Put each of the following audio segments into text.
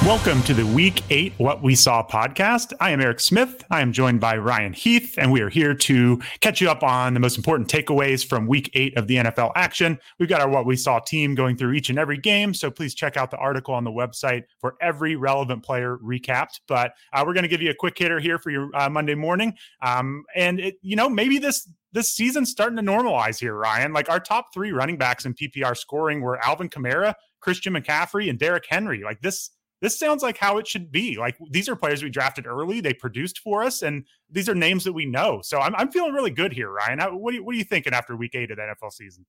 Welcome to the Week 8 What We Saw podcast. I am Eric Smith. I am joined by Ryan Heath, and we are here to catch you up on the most important takeaways from Week 8 of the NFL action. We've got our What We Saw team going through each and every game, so please check out the article on the website for every relevant player recapped. But we're going to give you a quick hitter here for your Monday morning. Maybe this season's starting to normalize here, Ryan. Like, our top three running backs in PPR scoring were Alvin Kamara, Christian McCaffrey, and Derrick Henry. Like, this sounds like how it should be. Like, these are players we drafted early. They produced for us, and these are names that we know. So I'm feeling really good here, Ryan. What are you thinking after Week 8 of the NFL season?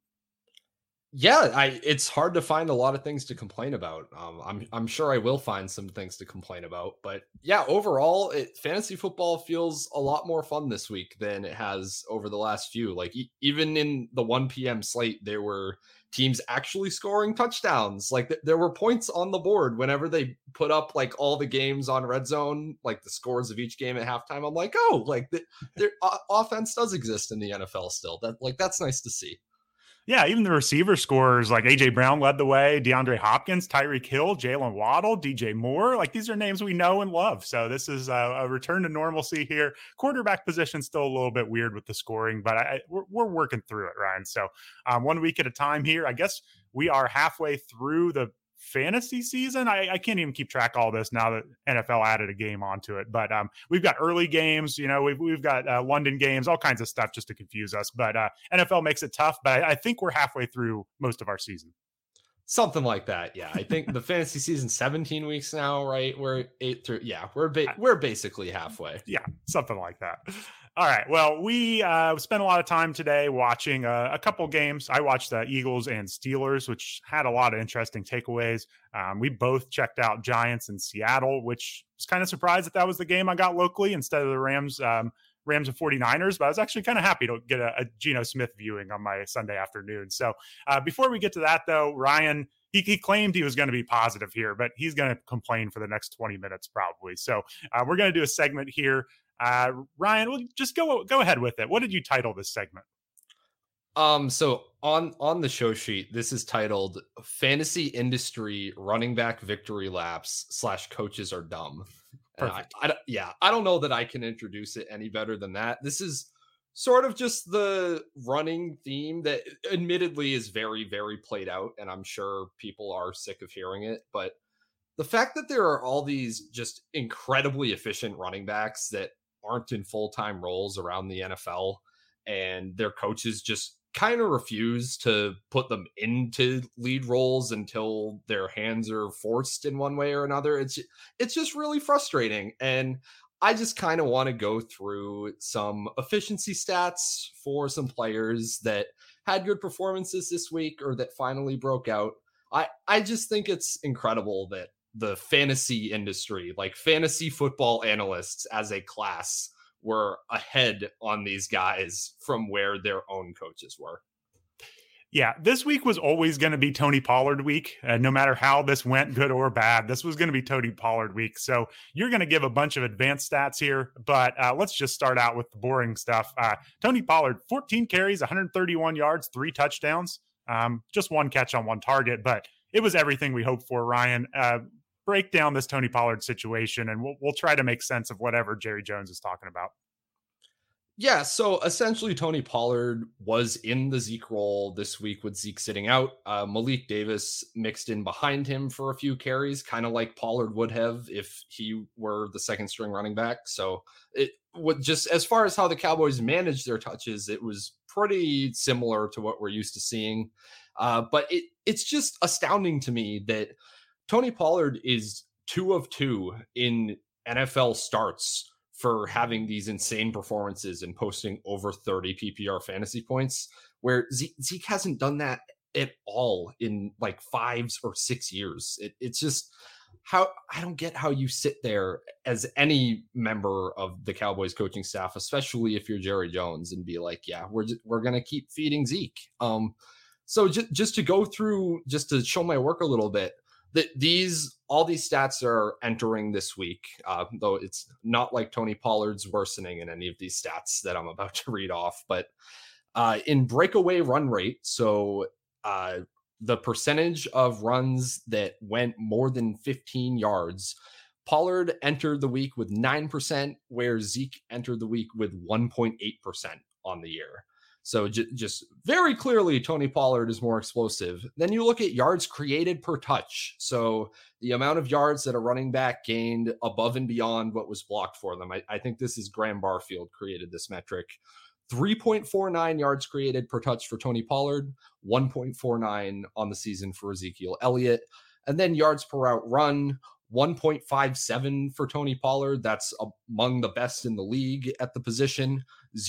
Yeah, it's hard to find a lot of things to complain about. I'm sure I will find some things to complain about, but yeah, overall, fantasy football feels a lot more fun this week than it has over the last few. Like, even in the 1 p.m. slate, there were teams actually scoring touchdowns. Like, there were points on the board whenever they put up like all the games on Red Zone, like the scores of each game at halftime. I'm like, oh, like their offense does exist in the NFL still. That's nice to see. Yeah, even the receiver scorers, like A.J. Brown led the way, DeAndre Hopkins, Tyreek Hill, Jalen Waddle, DJ Moore. Like, these are names we know and love. So this is a return to normalcy here. Quarterback position still a little bit weird with the scoring, but we're working through it, Ryan. So 1 week at a time here. I guess we are halfway through the fantasy season. I can't even keep track of all this now that NFL added a game onto it, but we've got early games, we've got London games, all kinds of stuff just to confuse us, but NFL makes it tough, but I think we're halfway through most of our season. Something like that. Yeah. I think the fantasy season 17 weeks now, right? We're 8 through. Yeah. We're basically halfway. Yeah. Something like that. All right. Well, we spent a lot of time today watching a couple games. I watched the Eagles and Steelers, which had a lot of interesting takeaways. We both checked out Giants and Seattle, which was kind of surprised that was the game I got locally instead of the Rams and 49ers, but I was actually kind of happy to get a Geno Smith viewing on my Sunday afternoon. So before we get to that, though, Ryan, he claimed he was going to be positive here, but he's going to complain for the next 20 minutes probably. So we're going to do a segment here. Ryan, we'll just go ahead with it. What did you title this segment? So on the show sheet, this is titled "Fantasy Industry Running Back Victory Laps / Coaches Are Dumb." I don't know that I can introduce it any better than that. This is sort of just the running theme that admittedly is very, very played out, and I'm sure people are sick of hearing it, but the fact that there are all these just incredibly efficient running backs that aren't in full-time roles around the NFL, and their coaches just kind of refuse to put them into lead roles until their hands are forced in one way or another. It's just really frustrating. And I just kind of want to go through some efficiency stats for some players that had good performances this week or that finally broke out. I just think it's incredible that the fantasy industry, like fantasy football analysts as a class, were ahead on these guys from where their own coaches were. Yeah, this week was always going to be Tony Pollard week. No matter how this went, good or bad, this was going to be Tony Pollard week. So you're going to give a bunch of advanced stats here, but let's just start out with the boring stuff. Tony Pollard, 14 carries, 131 yards, 3 touchdowns, just 1 catch on 1 target, but it was everything we hoped for, Ryan. Break down this Tony Pollard situation, and we'll try to make sense of whatever Jerry Jones is talking about. Yeah, so essentially Tony Pollard was in the Zeke role this week with Zeke sitting out. Malik Davis mixed in behind him for a few carries, kind of like Pollard would have if he were the second string running back. So it would just, as far as how the Cowboys managed their touches, it was pretty similar to what we're used to seeing. But it's just astounding to me that Tony Pollard is 2 of 2 in NFL starts for having these insane performances and posting over 30 PPR fantasy points, where Zeke hasn't done that at all in like 5 or 6 years. It's just how I don't get how you sit there as any member of the Cowboys coaching staff, especially if you're Jerry Jones, and be like, yeah, we're going to keep feeding Zeke. So just to go through, just to show my work a little bit, that all these stats are entering this week, though it's not like Tony Pollard's worsening in any of these stats that I'm about to read off. But in breakaway run rate, so the percentage of runs that went more than 15 yards, Pollard entered the week with 9%, where Zeke entered the week with 1.8% on the year. So just very clearly, Tony Pollard is more explosive. Then you look at yards created per touch. So the amount of yards that a running back gained above and beyond what was blocked for them. I think this is Graham Barfield created this metric. 3.49 yards created per touch for Tony Pollard, 1.49 on the season for Ezekiel Elliott. And then yards per route run, 1.57 for Tony Pollard. That's among the best in the league at the position.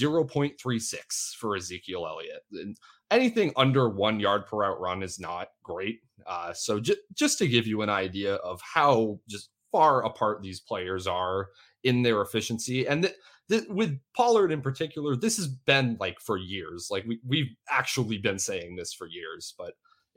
0.36 for Ezekiel Elliott. And anything under 1 yard per route run is not great. So just to give you an idea of how just far apart these players are in their efficiency. And with Pollard in particular, this has been like for years. Like we've actually been saying this for years, but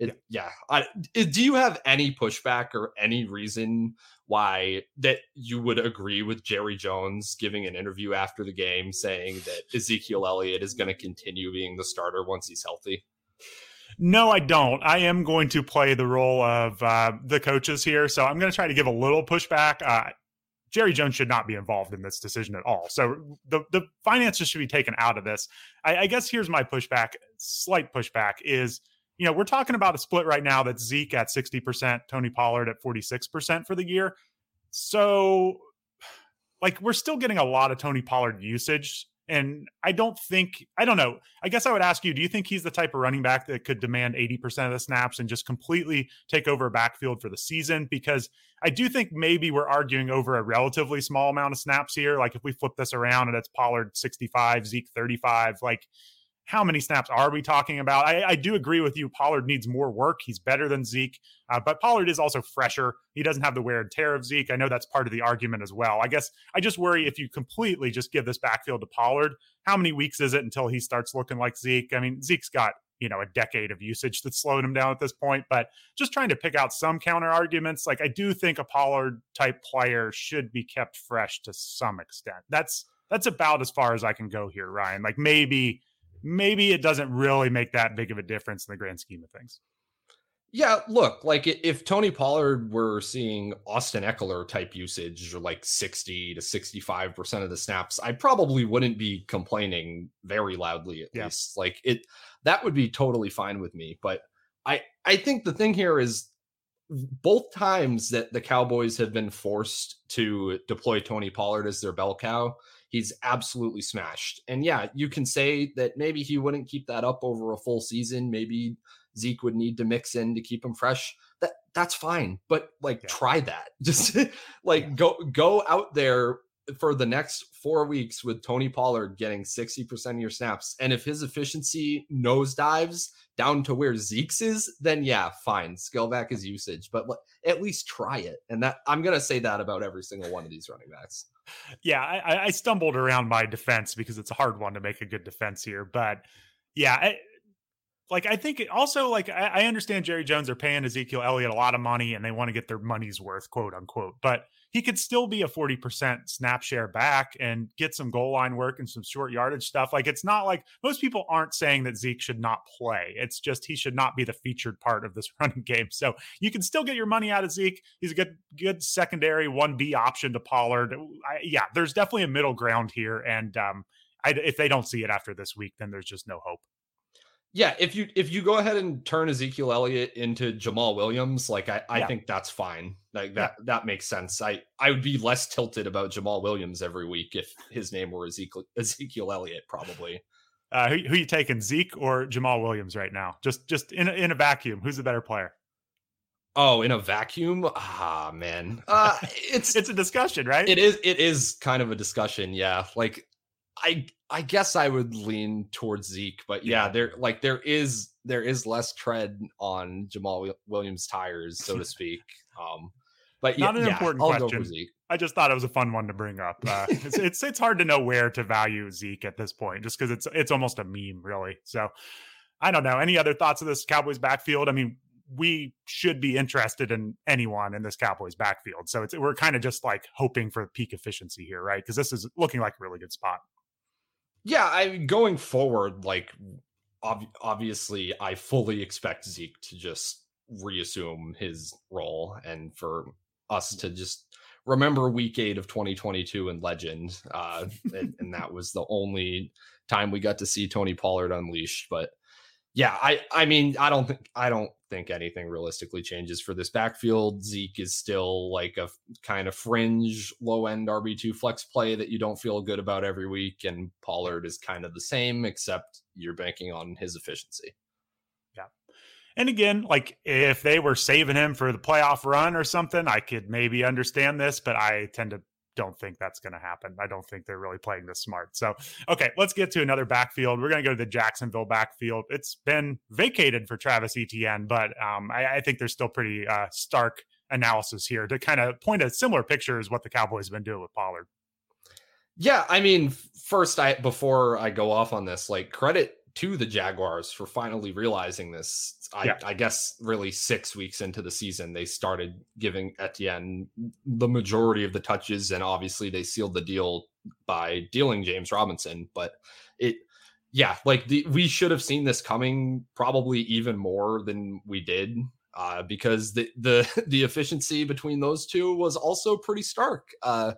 do you have any pushback or any reason why that you would agree with Jerry Jones giving an interview after the game saying that Ezekiel Elliott is going to continue being the starter once he's healthy? No, I don't. I am going to play the role of the coaches here. So I'm going to try to give a little pushback. Jerry Jones should not be involved in this decision at all. So the finances should be taken out of this. I guess here's my pushback, slight pushback is, we're talking about a split right now that's Zeke at 60%, Tony Pollard at 46% for the year. So, we're still getting a lot of Tony Pollard usage. And I don't know. I guess I would ask you, do you think he's the type of running back that could demand 80% of the snaps and just completely take over a backfield for the season? Because I do think maybe we're arguing over a relatively small amount of snaps here. Like if we flip this around and it's Pollard 65, Zeke 35, how many snaps are we talking about? I do agree with you. Pollard needs more work. He's better than Zeke, but Pollard is also fresher. He doesn't have the wear and tear of Zeke. I know that's part of the argument as well. I guess I just worry if you completely just give this backfield to Pollard, how many weeks is it until he starts looking like Zeke? I mean, Zeke's got, a decade of usage that's slowed him down at this point, but just trying to pick out some counter arguments. I do think a Pollard type player should be kept fresh to some extent. That's about as far as I can go here, Ryan. Maybe it doesn't really make that big of a difference in the grand scheme of things. Yeah, look, if Tony Pollard were seeing Austin Eckler type usage or 60 to 65% of the snaps, I probably wouldn't be complaining very loudly at least. That would be totally fine with me. But I think the thing here is both times that the Cowboys have been forced to deploy Tony Pollard as their bell cow, he's absolutely smashed. And yeah, you can say that maybe he wouldn't keep that up over a full season. Maybe Zeke would need to mix in to keep him fresh. That's fine. But try that. Just go out there for the next 4 weeks with Tony Pollard getting 60% of your snaps. And if his efficiency nosedives down to where Zeke's is, then yeah, fine. Scale back his usage, but at least try it. And that I'm going to say that about every single one of these running backs. Yeah, I stumbled around my defense because it's a hard one to make a good defense here. But yeah, I think it also, I understand Jerry Jones are paying Ezekiel Elliott a lot of money and they want to get their money's worth, quote unquote. But he could still be a 40% snap share back and get some goal line work and some short yardage stuff. It's not like most people aren't saying that Zeke should not play. It's just he should not be the featured part of this running game. So you can still get your money out of Zeke. He's a good secondary 1B option to Pollard. There's definitely a middle ground here. And if they don't see it after this week, then there's just no hope. Yeah, if you go ahead and turn Ezekiel Elliott into Jamal Williams, I think that's fine. That makes sense. I would be less tilted about Jamal Williams every week if his name were Ezekiel Elliott, probably. Who you taking, Zeke or Jamal Williams right now? Just in a vacuum, who's the better player? Oh, in a vacuum? Ah, man. It's a discussion, right? It is kind of a discussion, yeah. I guess I would lean towards Zeke, but yeah, there is less tread on Jamal Williams' tires, so to speak. But not an important question. I'll go for Zeke. I just thought it was a fun one to bring up. It's hard to know where to value Zeke at this point, just because it's almost a meme, really. So I don't know. Any other thoughts of this Cowboys backfield? I mean, we should be interested in anyone in this Cowboys backfield. So we're kind of just hoping for peak efficiency here, right? Because this is looking like a really good spot. Yeah, going forward, obviously I fully expect Zeke to just reassume his role, and for us to just remember week 8 of 2022 in Legend. And that was the only time we got to see Tony Pollard unleashed. But yeah, I mean, I don't think anything realistically changes for this backfield. Zeke is still like a kind of fringe low end RB2 flex play that you don't feel good about every week. And Pollard is kind of the same, except you're banking on his efficiency. Yeah. And again, like if they were saving him for the playoff run or something, I could maybe understand this, but I don't think that's going to happen. I don't think they're really playing this smart. So, okay, let's get to another backfield. We're going to go to the Jacksonville backfield. It's been vacated for Travis Etienne, but I think there's still pretty stark analysis here to kind of point a similar picture as what the Cowboys have been doing with Pollard. Yeah, I mean, first, before I go off on this, like credit to the Jaguars for finally realizing this. I guess really 6 weeks into the season, they started giving Etienne the majority of the touches, and obviously they sealed the deal by dealing James Robinson. But we should have seen this coming probably even more than we did, because the efficiency between those two was also pretty stark.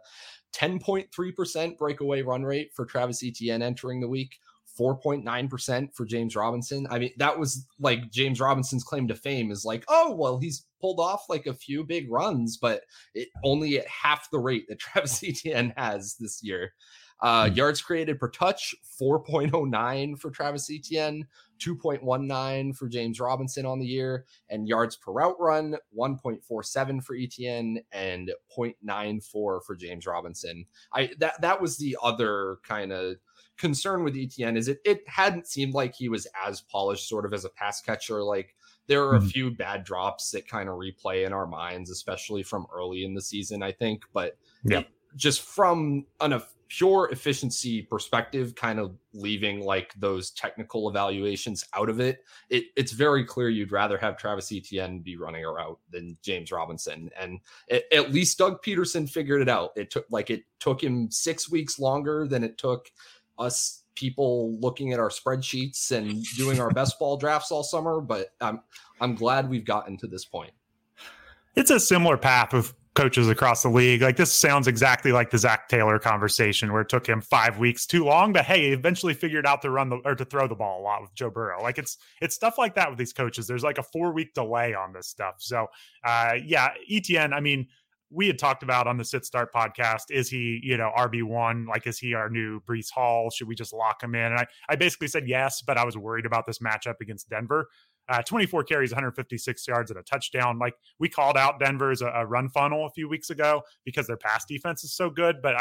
10.3% breakaway run rate for Travis Etienne entering the week. 4.9% for James Robinson. I mean, that was like James Robinson's claim to fame is like, oh, well, he's pulled off like a few big runs, but it only at half the rate that Travis Etienne has this year. Yards created per touch, 4.09 for Travis Etienne, 2.19 for James Robinson on the year, and yards per route run, 1.47 for Etienne and 0.94 for James Robinson. That was the other kind of concern with Etienne, is it hadn't seemed like he was as polished sort of as a pass catcher. Like there are a few bad drops that kind of replay in our minds, especially from early in the season, I think. But just from a pure efficiency perspective, kind of leaving like those technical evaluations out of it, it's very clear you'd rather have Travis Etienne be running a route than James Robinson. And at least Doug Peterson figured it out. It took him 6 weeks longer than it took us people looking at our spreadsheets and doing our best ball drafts all summer, but I'm glad we've gotten to this point. It's a similar path with coaches across the league. Like this sounds exactly like the Zach Taylor conversation where it took him 5 weeks too long, but hey, he eventually figured out to throw the ball a lot with Joe Burrow. Like it's stuff like that with these coaches. There's like a 4-week delay on this stuff. So Etienne, I mean, we had talked about on the Sit Start podcast, is he, RB1? Like, is he our new Breece Hall? Should we just lock him in? And I basically said yes, but I was worried about this matchup against Denver. 24 carries, 156 yards and a touchdown. Like we called out Denver as a run funnel a few weeks ago because their pass defense is so good. But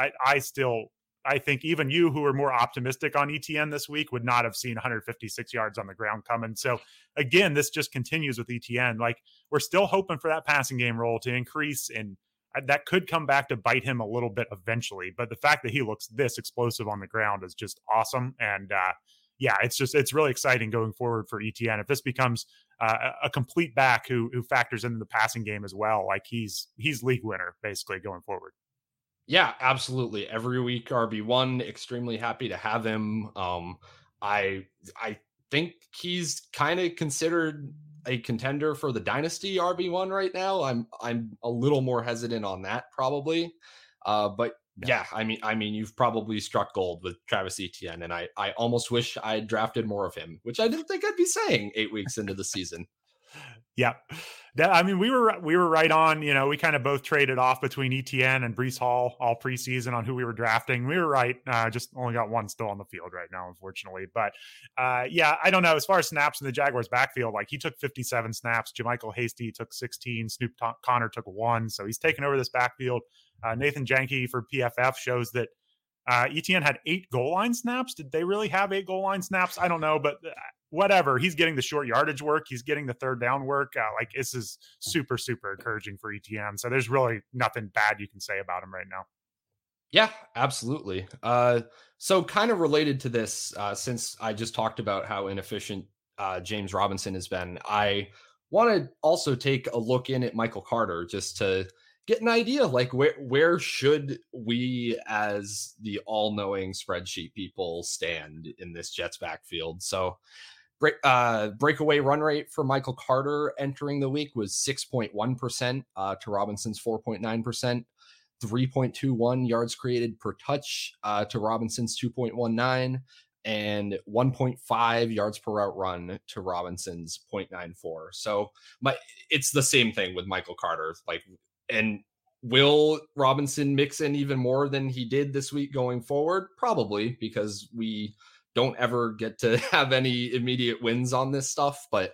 I think even you who are more optimistic on Etienne this week would not have seen 156 yards on the ground coming. So again, this just continues with Etienne. Like we're still hoping for that passing game role to increase, and that could come back to bite him a little bit eventually. But the fact that he looks this explosive on the ground is just awesome. And it's really exciting going forward for Etienne. If this becomes a complete back who factors into the passing game as well, like he's league winner basically going forward. Yeah, absolutely. Every week RB1, extremely happy to have him. I think he's kind of considered a contender for the dynasty RB1 right now. I'm a little more hesitant on that probably. But I mean, you've probably struck gold with Travis Etienne, and I almost wish I had drafted more of him, which I didn't think I'd be saying 8 weeks into the season. Yeah. I mean, we were right on, we kind of both traded off between Etienne and Breece Hall all preseason on who we were drafting. We were right. Just only got one still on the field right now, unfortunately. But I don't know. As far as snaps in the Jaguars backfield, like he took 57 snaps. JaMychal Hasty took 16. Snoop Connor took 1. So he's taken over this backfield. Nathan Janke for PFF shows that Etienne had 8 goal line snaps. Did they really have 8 goal line snaps? I don't know, but whatever. He's getting the short yardage work. He's getting the third down work. Like this is super, super encouraging for Etienne. So there's really nothing bad you can say about him right now. Yeah, absolutely. So kind of related to this, since I just talked about how inefficient James Robinson has been, I want to also take a look in at Michael Carter just to get an idea, like where should we as the all-knowing spreadsheet people stand in this Jets backfield. So Breakaway run rate for Michael Carter entering the week was 6.1% to Robinson's 4.9%. 3.21 yards created per touch to Robinson's 2.19, and 1.5 yards per route run to Robinson's 0.94. So it's the same thing with Michael Carter. And will Robinson mix in even more than he did this week going forward? Probably, because we don't ever get to have any immediate wins on this stuff. But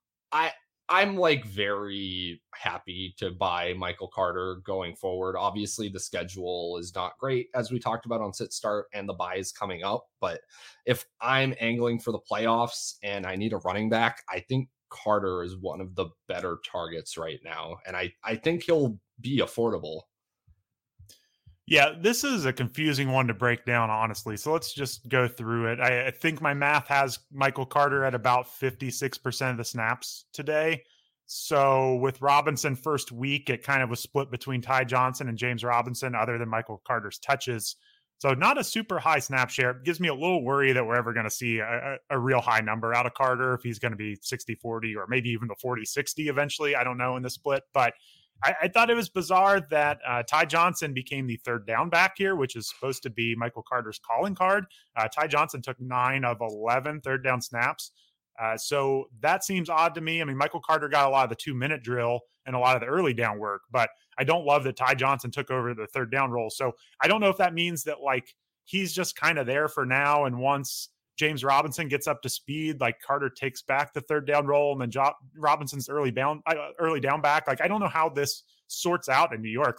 I'm very happy to buy Michael Carter going forward. Obviously, the schedule is not great, as we talked about on Sit Start, and the bye is coming up. But if I'm angling for the playoffs and I need a running back, I think Carter is one of the better targets right now. And I think he'll be affordable. Yeah, this is a confusing one to break down, honestly. So let's just go through it. I think my math has Michael Carter at about 56% of the snaps today. So with Robinson first week, it kind of was split between Ty Johnson and James Robinson, other than Michael Carter's touches. So not a super high snap share. It gives me a little worry that we're ever going to see a real high number out of Carter, if he's going to be 60-40 or maybe even the 40-60 eventually. I don't know in the split, but I thought it was bizarre that Ty Johnson became the third down back here, which is supposed to be Michael Carter's calling card. Ty Johnson took 9 of 11 third down snaps. So that seems odd to me. I mean, Michael Carter got a lot of the 2-minute drill and a lot of the early down work, but I don't love that Ty Johnson took over the third down role. So I don't know if that means that he's just kind of there for now. And once James Robinson gets up to speed, Carter takes back the third down role, and then Robinson's early down back. I don't know how this sorts out in New York.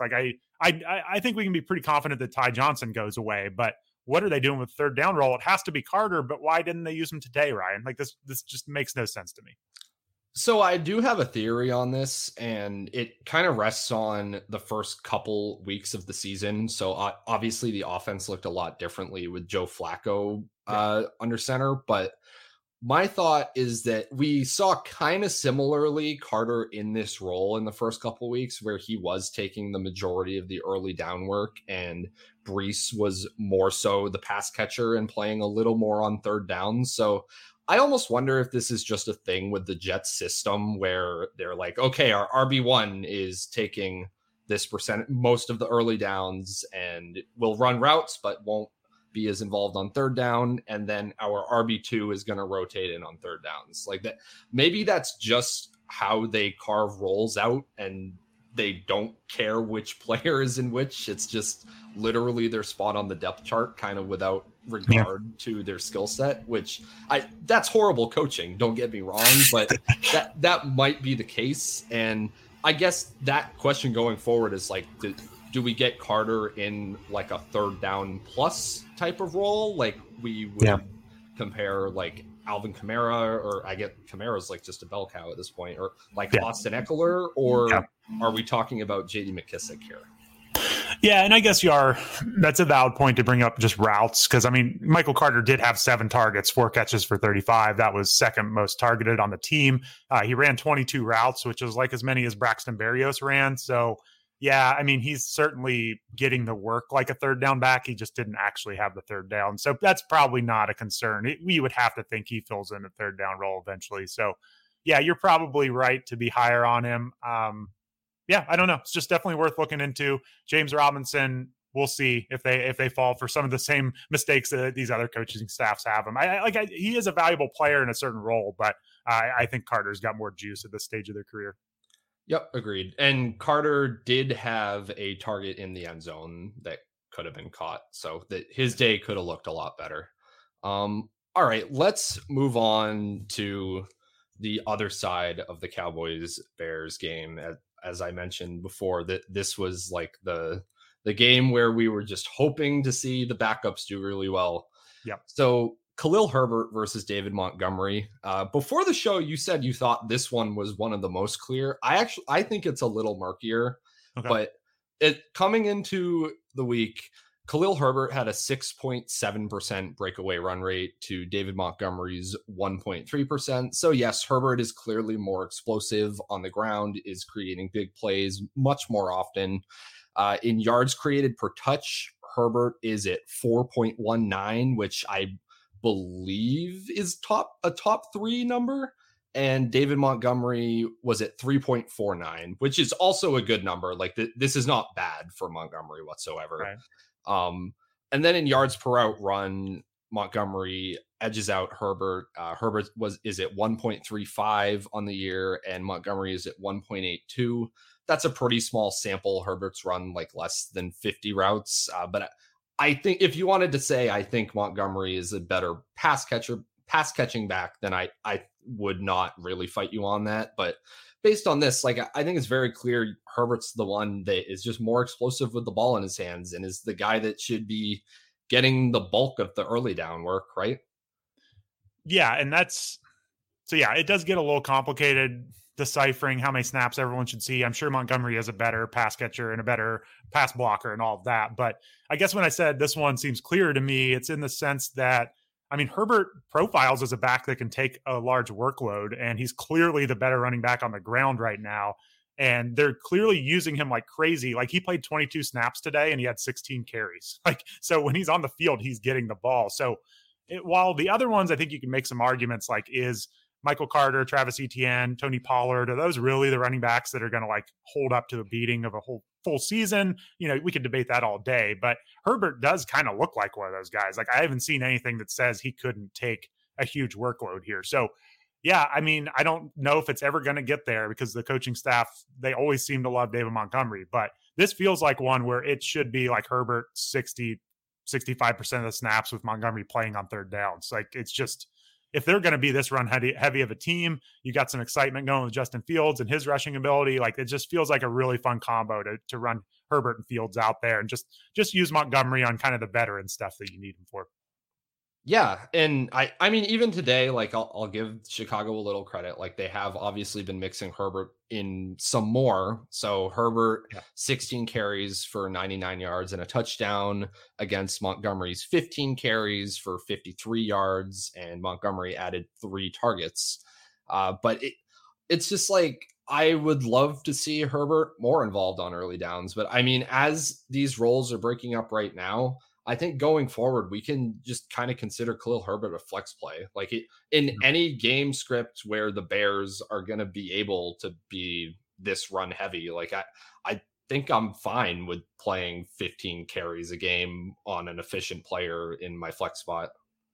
I think we can be pretty confident that Ty Johnson goes away, but what are they doing with third down role? It has to be Carter, but why didn't they use him today, Ryan? This just makes no sense to me. So I do have a theory on this, and it kind of rests on the first couple weeks of the season. So obviously the offense looked a lot differently with Joe Flacco under center, but my thought is that we saw kind of similarly Carter in this role in the first couple weeks, where he was taking the majority of the early down work, and Brees was more so the pass catcher and playing a little more on third down. So I almost wonder if this is just a thing with the Jets system where they're like, okay, our RB1 is taking this percent, most of the early downs, and will run routes, but won't be as involved on third down. And then our RB2 is going to rotate in on third downs like that. Maybe that's just how they carve roles out, and they don't care which player is in which. It's just literally their spot on the depth chart, kind of without regard to their skill set, which that's horrible coaching. Don't get me wrong, but that might be the case. And I guess that question going forward is do we get Carter in a third down plus type of role? We would compare Alvin Kamara, or I get Kamara's just a bell cow at this point, or Austin Eckler, or are we talking about JD McKissic here? Yeah, and I guess that's a valid point to bring up just routes, because, I mean, Michael Carter did have 7 targets, 4 catches for 35. That was second most targeted on the team. He ran 22 routes, which is as many as Braxton Berrios ran. So, yeah, I mean, he's certainly getting the work like a third down back. He just didn't actually have the third down. So that's probably not a concern. We would have to think he fills in a third down role eventually. So, yeah, you're probably right to be higher on him. Yeah, I don't know. It's just definitely worth looking into. James Robinson, we'll see if they fall for some of the same mistakes that these other coaching staffs have him. He is a valuable player in a certain role, but I think Carter's got more juice at this stage of their career. Yep, agreed. And Carter did have a target in the end zone that could have been caught, so that his day could have looked a lot better. All right, let's move on to the other side of the Cowboys-Bears game. As I mentioned before, that this was the game where we were just hoping to see the backups do really well. Yeah. So Khalil Herbert versus David Montgomery. Before the show, you said you thought this one was one of the most clear. I think it's a little murkier, but coming into the week, Khalil Herbert had a 6.7% breakaway run rate to David Montgomery's 1.3%. So yes, Herbert is clearly more explosive on the ground, is creating big plays much more often. In yards created per touch, Herbert is at 4.19, which I believe is a top 3 number. And David Montgomery was at 3.49, which is also a good number. Like this is not bad for Montgomery whatsoever. Right. And then in yards per out run, Montgomery edges out Herbert. Herbert is at 1.35 on the year, and Montgomery is at 1.82. That's a pretty small sample. Herbert's run like less than 50 routes. But I think if you wanted to say, I think Montgomery is a better pass catching back, then I would not really fight you on that. But based on this, like, I think it's very clear Herbert's the one that is just more explosive with the ball in his hands and is the guy that should be getting the bulk of the early down work, right? Yeah, and it does get a little complicated deciphering how many snaps everyone should see. I'm sure Montgomery is a better pass catcher and a better pass blocker and all of that. But I guess when I said this one seems clearer to me, it's in the sense that, I mean, Herbert profiles as a back that can take a large workload, and he's clearly the better running back on the ground right now. And they're clearly using him like crazy. Like, he played 22 snaps today and he had 16 carries. Like, so when he's on the field, he's getting the ball. So while the other ones, I think you can make some arguments, like, is Michael Carter, Travis Etienne, Tony Pollard, are those really the running backs that are going to like hold up to the beating of a whole full season? You know, we could debate that all day, but Herbert does kind of look like one of those guys. Like, I haven't seen anything that says he couldn't take a huge workload here. So yeah, I mean, I don't know if it's ever going to get there because the coaching staff, they always seem to love David Montgomery, but this feels like one where it should be like Herbert 65% of the snaps with Montgomery playing on third downs. Like, it's just, if they're going to be this run heavy of a team, you got some excitement going with Justin Fields and his rushing ability. Like, it just feels like a really fun combo to run Herbert and Fields out there and just use Montgomery on kind of the veteran stuff that you need him for. Yeah, and I mean, even today, like, I'll give Chicago a little credit. Like, they have obviously been mixing Herbert in some more. So Herbert, 16 carries for 99 yards and a touchdown against Montgomery's 15 carries for 53 yards, and Montgomery added 3 targets. But it's just like, I would love to see Herbert more involved on early downs. But I mean, as these roles are breaking up right now, I think going forward, we can just kind of consider Khalil Herbert a flex play. Like, in any game script where the Bears are going to be able to be this run heavy, like, I think I'm fine with playing 15 carries a game on an efficient player in my flex spot.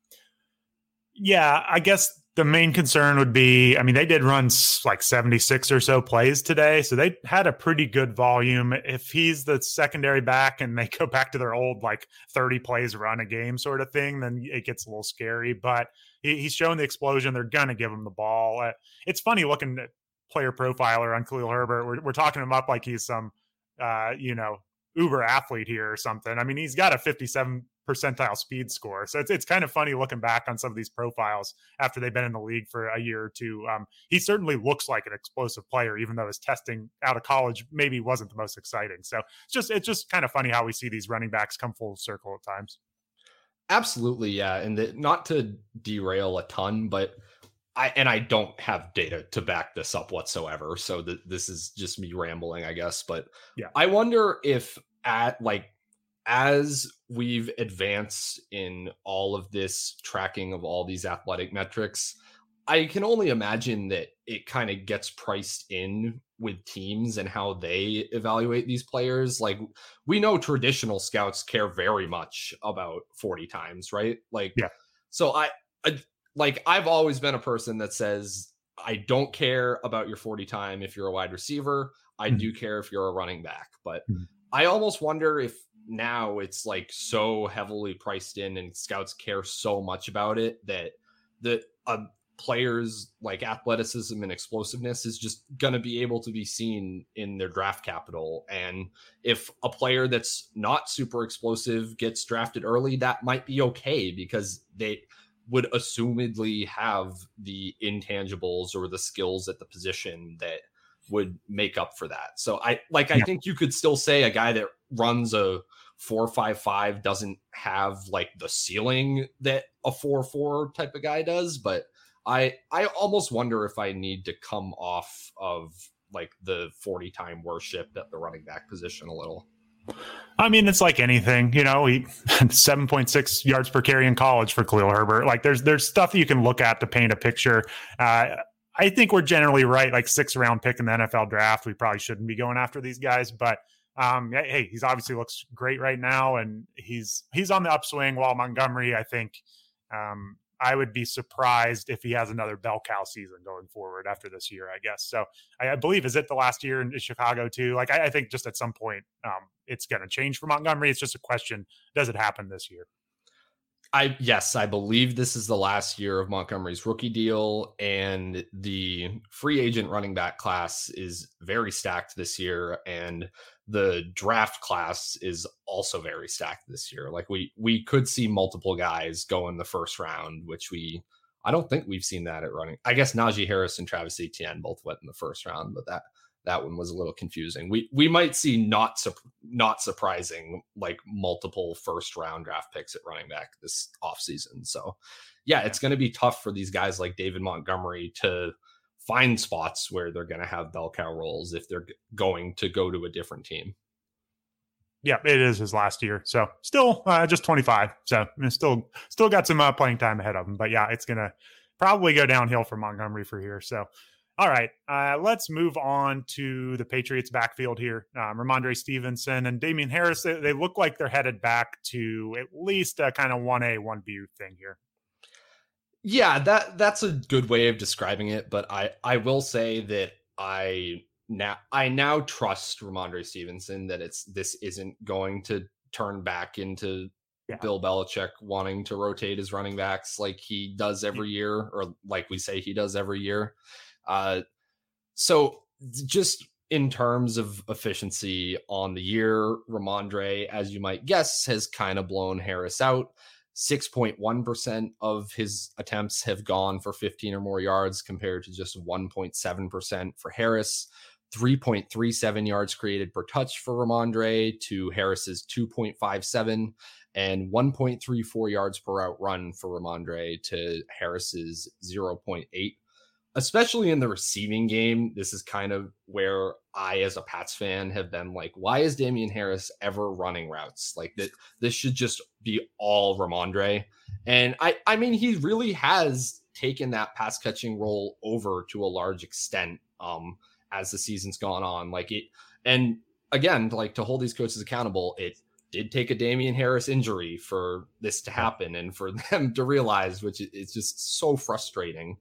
Yeah, I guess the main concern would be, I mean, they did run like 76 or so plays today, so they had a pretty good volume. If he's the secondary back and they go back to their old like 30 plays run a game sort of thing, then it gets a little scary. But he's shown the explosion. They're going to give him the ball. It's funny looking at Player Profiler on Khalil Herbert. We're talking him up like he's some, uber athlete here or something. I mean, he's got a 57 percentile speed score. So it's kind of funny looking back on some of these profiles after they've been in the league for a year or two. He certainly looks like an explosive player, even though his testing out of college maybe wasn't the most exciting. So it's just kind of funny how we see these running backs come full circle at times. Absolutely. Yeah. And not to derail a ton, but I don't have data to back this up whatsoever. So this is just me rambling, I guess. But yeah, I wonder if as we've advanced in all of this tracking of all these athletic metrics, I can only imagine that it kind of gets priced in with teams and how they evaluate these players. Like, we know traditional scouts care very much about 40 times, right? Like, yeah. So I've always been a person that says, I don't care about your 40 time if you're a wide receiver. I do care if you're a running back. But I almost wonder if now it's like so heavily priced in and scouts care so much about it that the players like athleticism and explosiveness is just going to be able to be seen in their draft capital. And if a player that's not super explosive gets drafted early, that might be okay because they would assumedly have the intangibles or the skills at the position that would make up for that. So I think you could still say a guy that runs a 4.55 doesn't have like the ceiling that a 4.4 type of guy does, but I almost wonder if I need to come off of like the 40 time worship at the running back position a little. I mean, it's like anything, he 7.6 yards per carry in college for Khalil Herbert. Like there's stuff that you can look at to paint a picture. I think we're generally right, like 6th-round pick in the NFL draft. We probably shouldn't be going after these guys, but hey, he's obviously looks great right now, and he's on the upswing. While Montgomery, I think, I would be surprised if he has another bell cow season going forward after this year, I guess. So I believe, is it the last year in Chicago too? Like I think just at some point it's going to change for Montgomery. It's just a question, does it happen this year? Yes, I believe this is the last year of Montgomery's rookie deal, and the free agent running back class is very stacked this year, and the draft class is also very stacked this year. Like we could see multiple guys go in the first round, which I don't think we've seen that at running. I guess Najee Harris and Travis Etienne both went in the first round, but that one was a little confusing. We might see not surprising, like multiple first round draft picks at running back this offseason. So yeah, it's going to be tough for these guys like David Montgomery to find spots where they're going to have bell cow roles if they're going to go to a different team. Yeah, it is his last year. So still just 25. So still got some playing time ahead of him. But yeah, it's going to probably go downhill for Montgomery for here. So all right, let's move on to the Patriots backfield here. Ramondre Stevenson and Damien Harris, they look like they're headed back to at least a kind of 1A, 1B thing here. Yeah, that's a good way of describing it. But I will say that I now trust Ramondre Stevenson that this isn't going to turn back into Bill Belichick wanting to rotate his running backs like he does every year, or like we say he does every year. So just in terms of efficiency on the year, Ramondre, as you might guess, has kind of blown Harris out. 6.1% of his attempts have gone for 15 or more yards compared to just 1.7% for Harris. 3.37 yards created per touch for Ramondre to Harris's 2.57, and 1.34 yards per route run for Ramondre to Harris's 0.8. Especially in the receiving game, this is kind of where I, as a Pats fan, have been like, why is Damien Harris ever running routes? Like that, this should just be all Ramondre. And I mean, he really has taken that pass catching role over to a large extent as the season's gone on. Like it, and again, like to hold these coaches accountable, it did take a Damien Harris injury for this to happen and for them to realize, which is just so frustrating.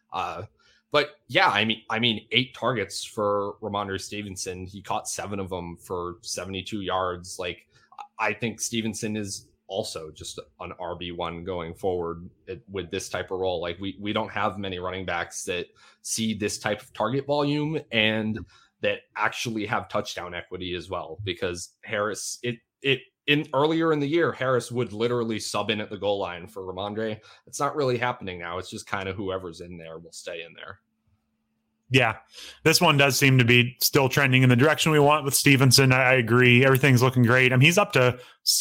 But yeah, I mean, 8 targets for Ramondre Stevenson. He caught 7 of them for 72 yards. Like, I think Stevenson is also just an RB1 going forward with this type of role. Like, we don't have many running backs that see this type of target volume and that actually have touchdown equity as well. Because Harris, earlier in the year, Harris would literally sub in at the goal line for Ramondre. It's not really happening now. It's just kind of whoever's in there will stay in there. Yeah, this one does seem to be still trending in the direction we want with Stevenson. I agree. Everything's looking great. I mean, he's up to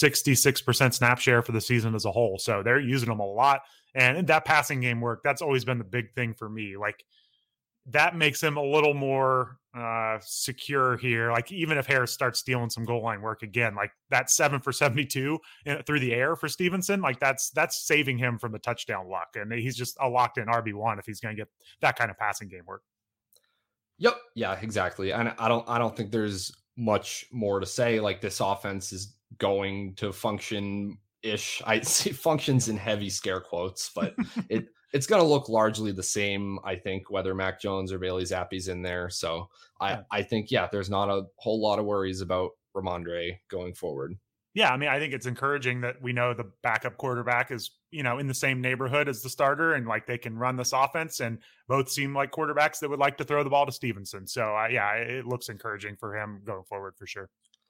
66% snap share for the season as a whole. So they're using him a lot. And that passing game work, that's always been the big thing for me. Like, that makes him a little more secure here. Like, even if Harris starts stealing some goal line work again, like that 7 for 72 through the air for Stevenson, like that's saving him from the touchdown luck. And he's just a locked in RB1 if he's going to get that kind of passing game work. Yep. Yeah, exactly. And I don't think there's much more to say. Like, this offense is going to function ish. I see functions in heavy scare quotes, but it's going to look largely the same, I think, whether Mac Jones or Bailey Zappi's in there. So I think, yeah, there's not a whole lot of worries about Ramondre going forward. Yeah, I mean, I think it's encouraging that we know the backup quarterback is, in the same neighborhood as the starter, and like they can run this offense, and both seem like quarterbacks that would like to throw the ball to Stevenson. So yeah, it looks encouraging for him going forward for sure.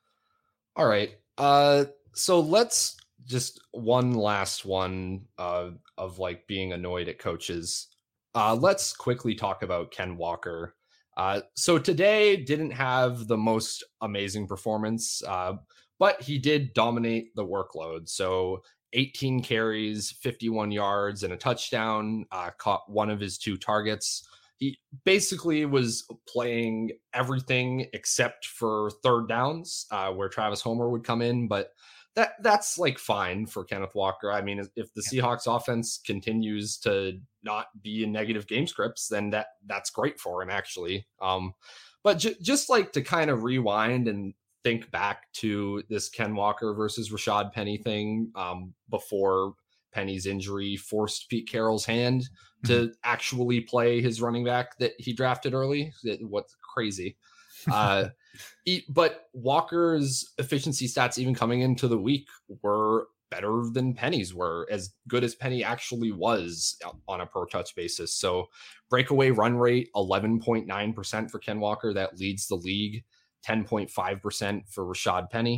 All right. So let's just one last one of like being annoyed at coaches. Let's quickly talk about Ken Walker. So today didn't have the most amazing performance, but he did dominate the workload. So 18 carries, 51 yards, and a touchdown, caught one of his 2 targets. he basically was playing everything except for third downs, where Travis Homer would come in. But that's like fine for Kenneth Walker. I mean, if the Seahawks offense continues to not be in negative game scripts, then that's great for him, actually. But just like to kind of rewind and think back to this Ken Walker versus Rashad Penny thing, before Penny's injury forced Pete Carroll's hand to actually play his running back that he drafted early. What's crazy. But Walker's efficiency stats, even coming into the week, were better than Penny's, were as good as Penny actually was on a per touch basis. So breakaway run rate, 11.9% for Ken Walker. That leads the league. 10.5% for Rashad Penny.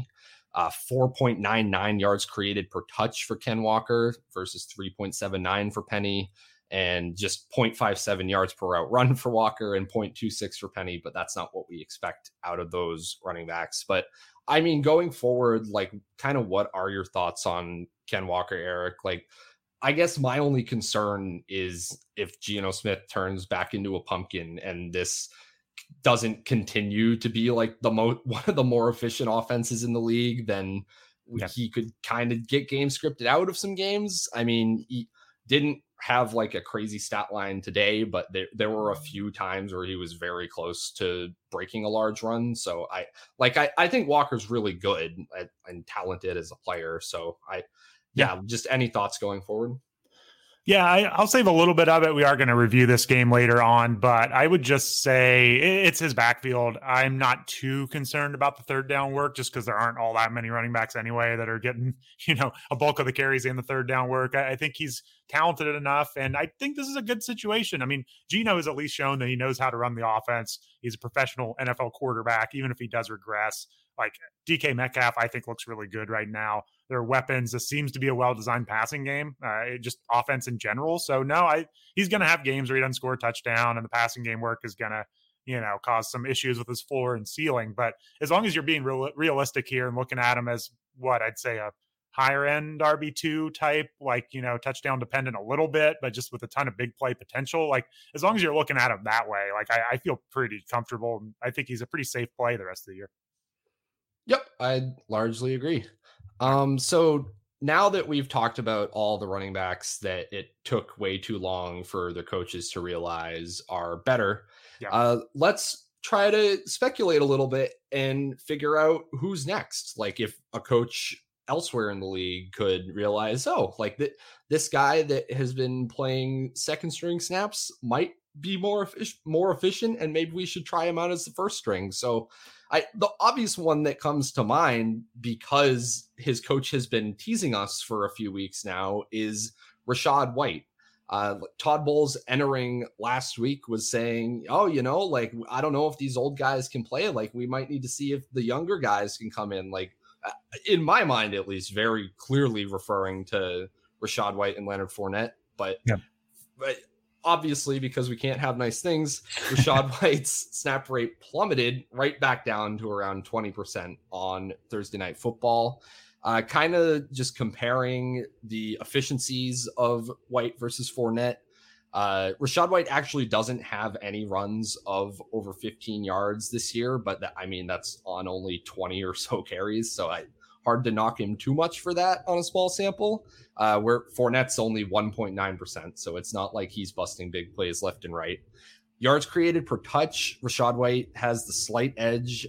4.99 yards created per touch for Ken Walker versus 3.79 for Penny, and just 0.57 yards per route run for Walker and 0.26 for Penny. But that's not what we expect out of those running backs. But I mean, going forward, like, kind of what are your thoughts on Ken Walker, Eric? Like, I guess my only concern is if Geno Smith turns back into a pumpkin and this doesn't continue to be like one of the more efficient offenses in the league, then he could kind of get game scripted out of some games. I mean, he didn't have like a crazy stat line today, but there were a few times where he was very close to breaking a large run. So I think Walker's really good and talented as a player. So just any thoughts going forward? Yeah, I'll save a little bit of it. We are going to review this game later on, but I would just say it's his backfield. I'm not too concerned about the third down work, just because there aren't all that many running backs anyway that are getting, a bulk of the carries in the third down work. I think he's talented enough, and I think this is a good situation. I mean, Geno has at least shown that he knows how to run the offense. He's a professional NFL quarterback, even if he does regress. Like DK Metcalf, I think looks really good right now. Their weapons. This seems to be a well-designed passing game, just offense in general. So he's going to have games where he doesn't score a touchdown, and the passing game work is going to, cause some issues with his floor and ceiling. But as long as you're being realistic here and looking at him as what I'd say a higher end RB2 type, like, touchdown dependent a little bit, but just with a ton of big play potential. Like, as long as you're looking at him that way, like I feel pretty comfortable. I think he's a pretty safe play the rest of the year. Yep, I largely agree. So now that we've talked about all the running backs that it took way too long for the coaches to realize are better, let's try to speculate a little bit and figure out who's next. Like, if a coach elsewhere in the league could realize, this guy that has been playing second string snaps might be more efficient, and maybe we should try him out as the first string. So the obvious one that comes to mind, because his coach has been teasing us for a few weeks now, is Rachaad White. Todd Bowles entering last week was saying, I don't know if these old guys can play. Like, we might need to see if the younger guys can come in. Like, in my mind, at least, very clearly referring to Rachaad White and Leonard Fournette. But obviously, because we can't have nice things, Rachaad White's snap rate plummeted right back down to around 20% on Thursday Night Football. Kind of just comparing the efficiencies of White versus Fournette. Rachaad White actually doesn't have any runs of over 15 yards this year, but that's on only 20 or so carries. So hard to knock him too much for that on a small sample, where Fournette's only 1.9%. So it's not like he's busting big plays left and right. Yards created per touch, Rachaad White has the slight edge,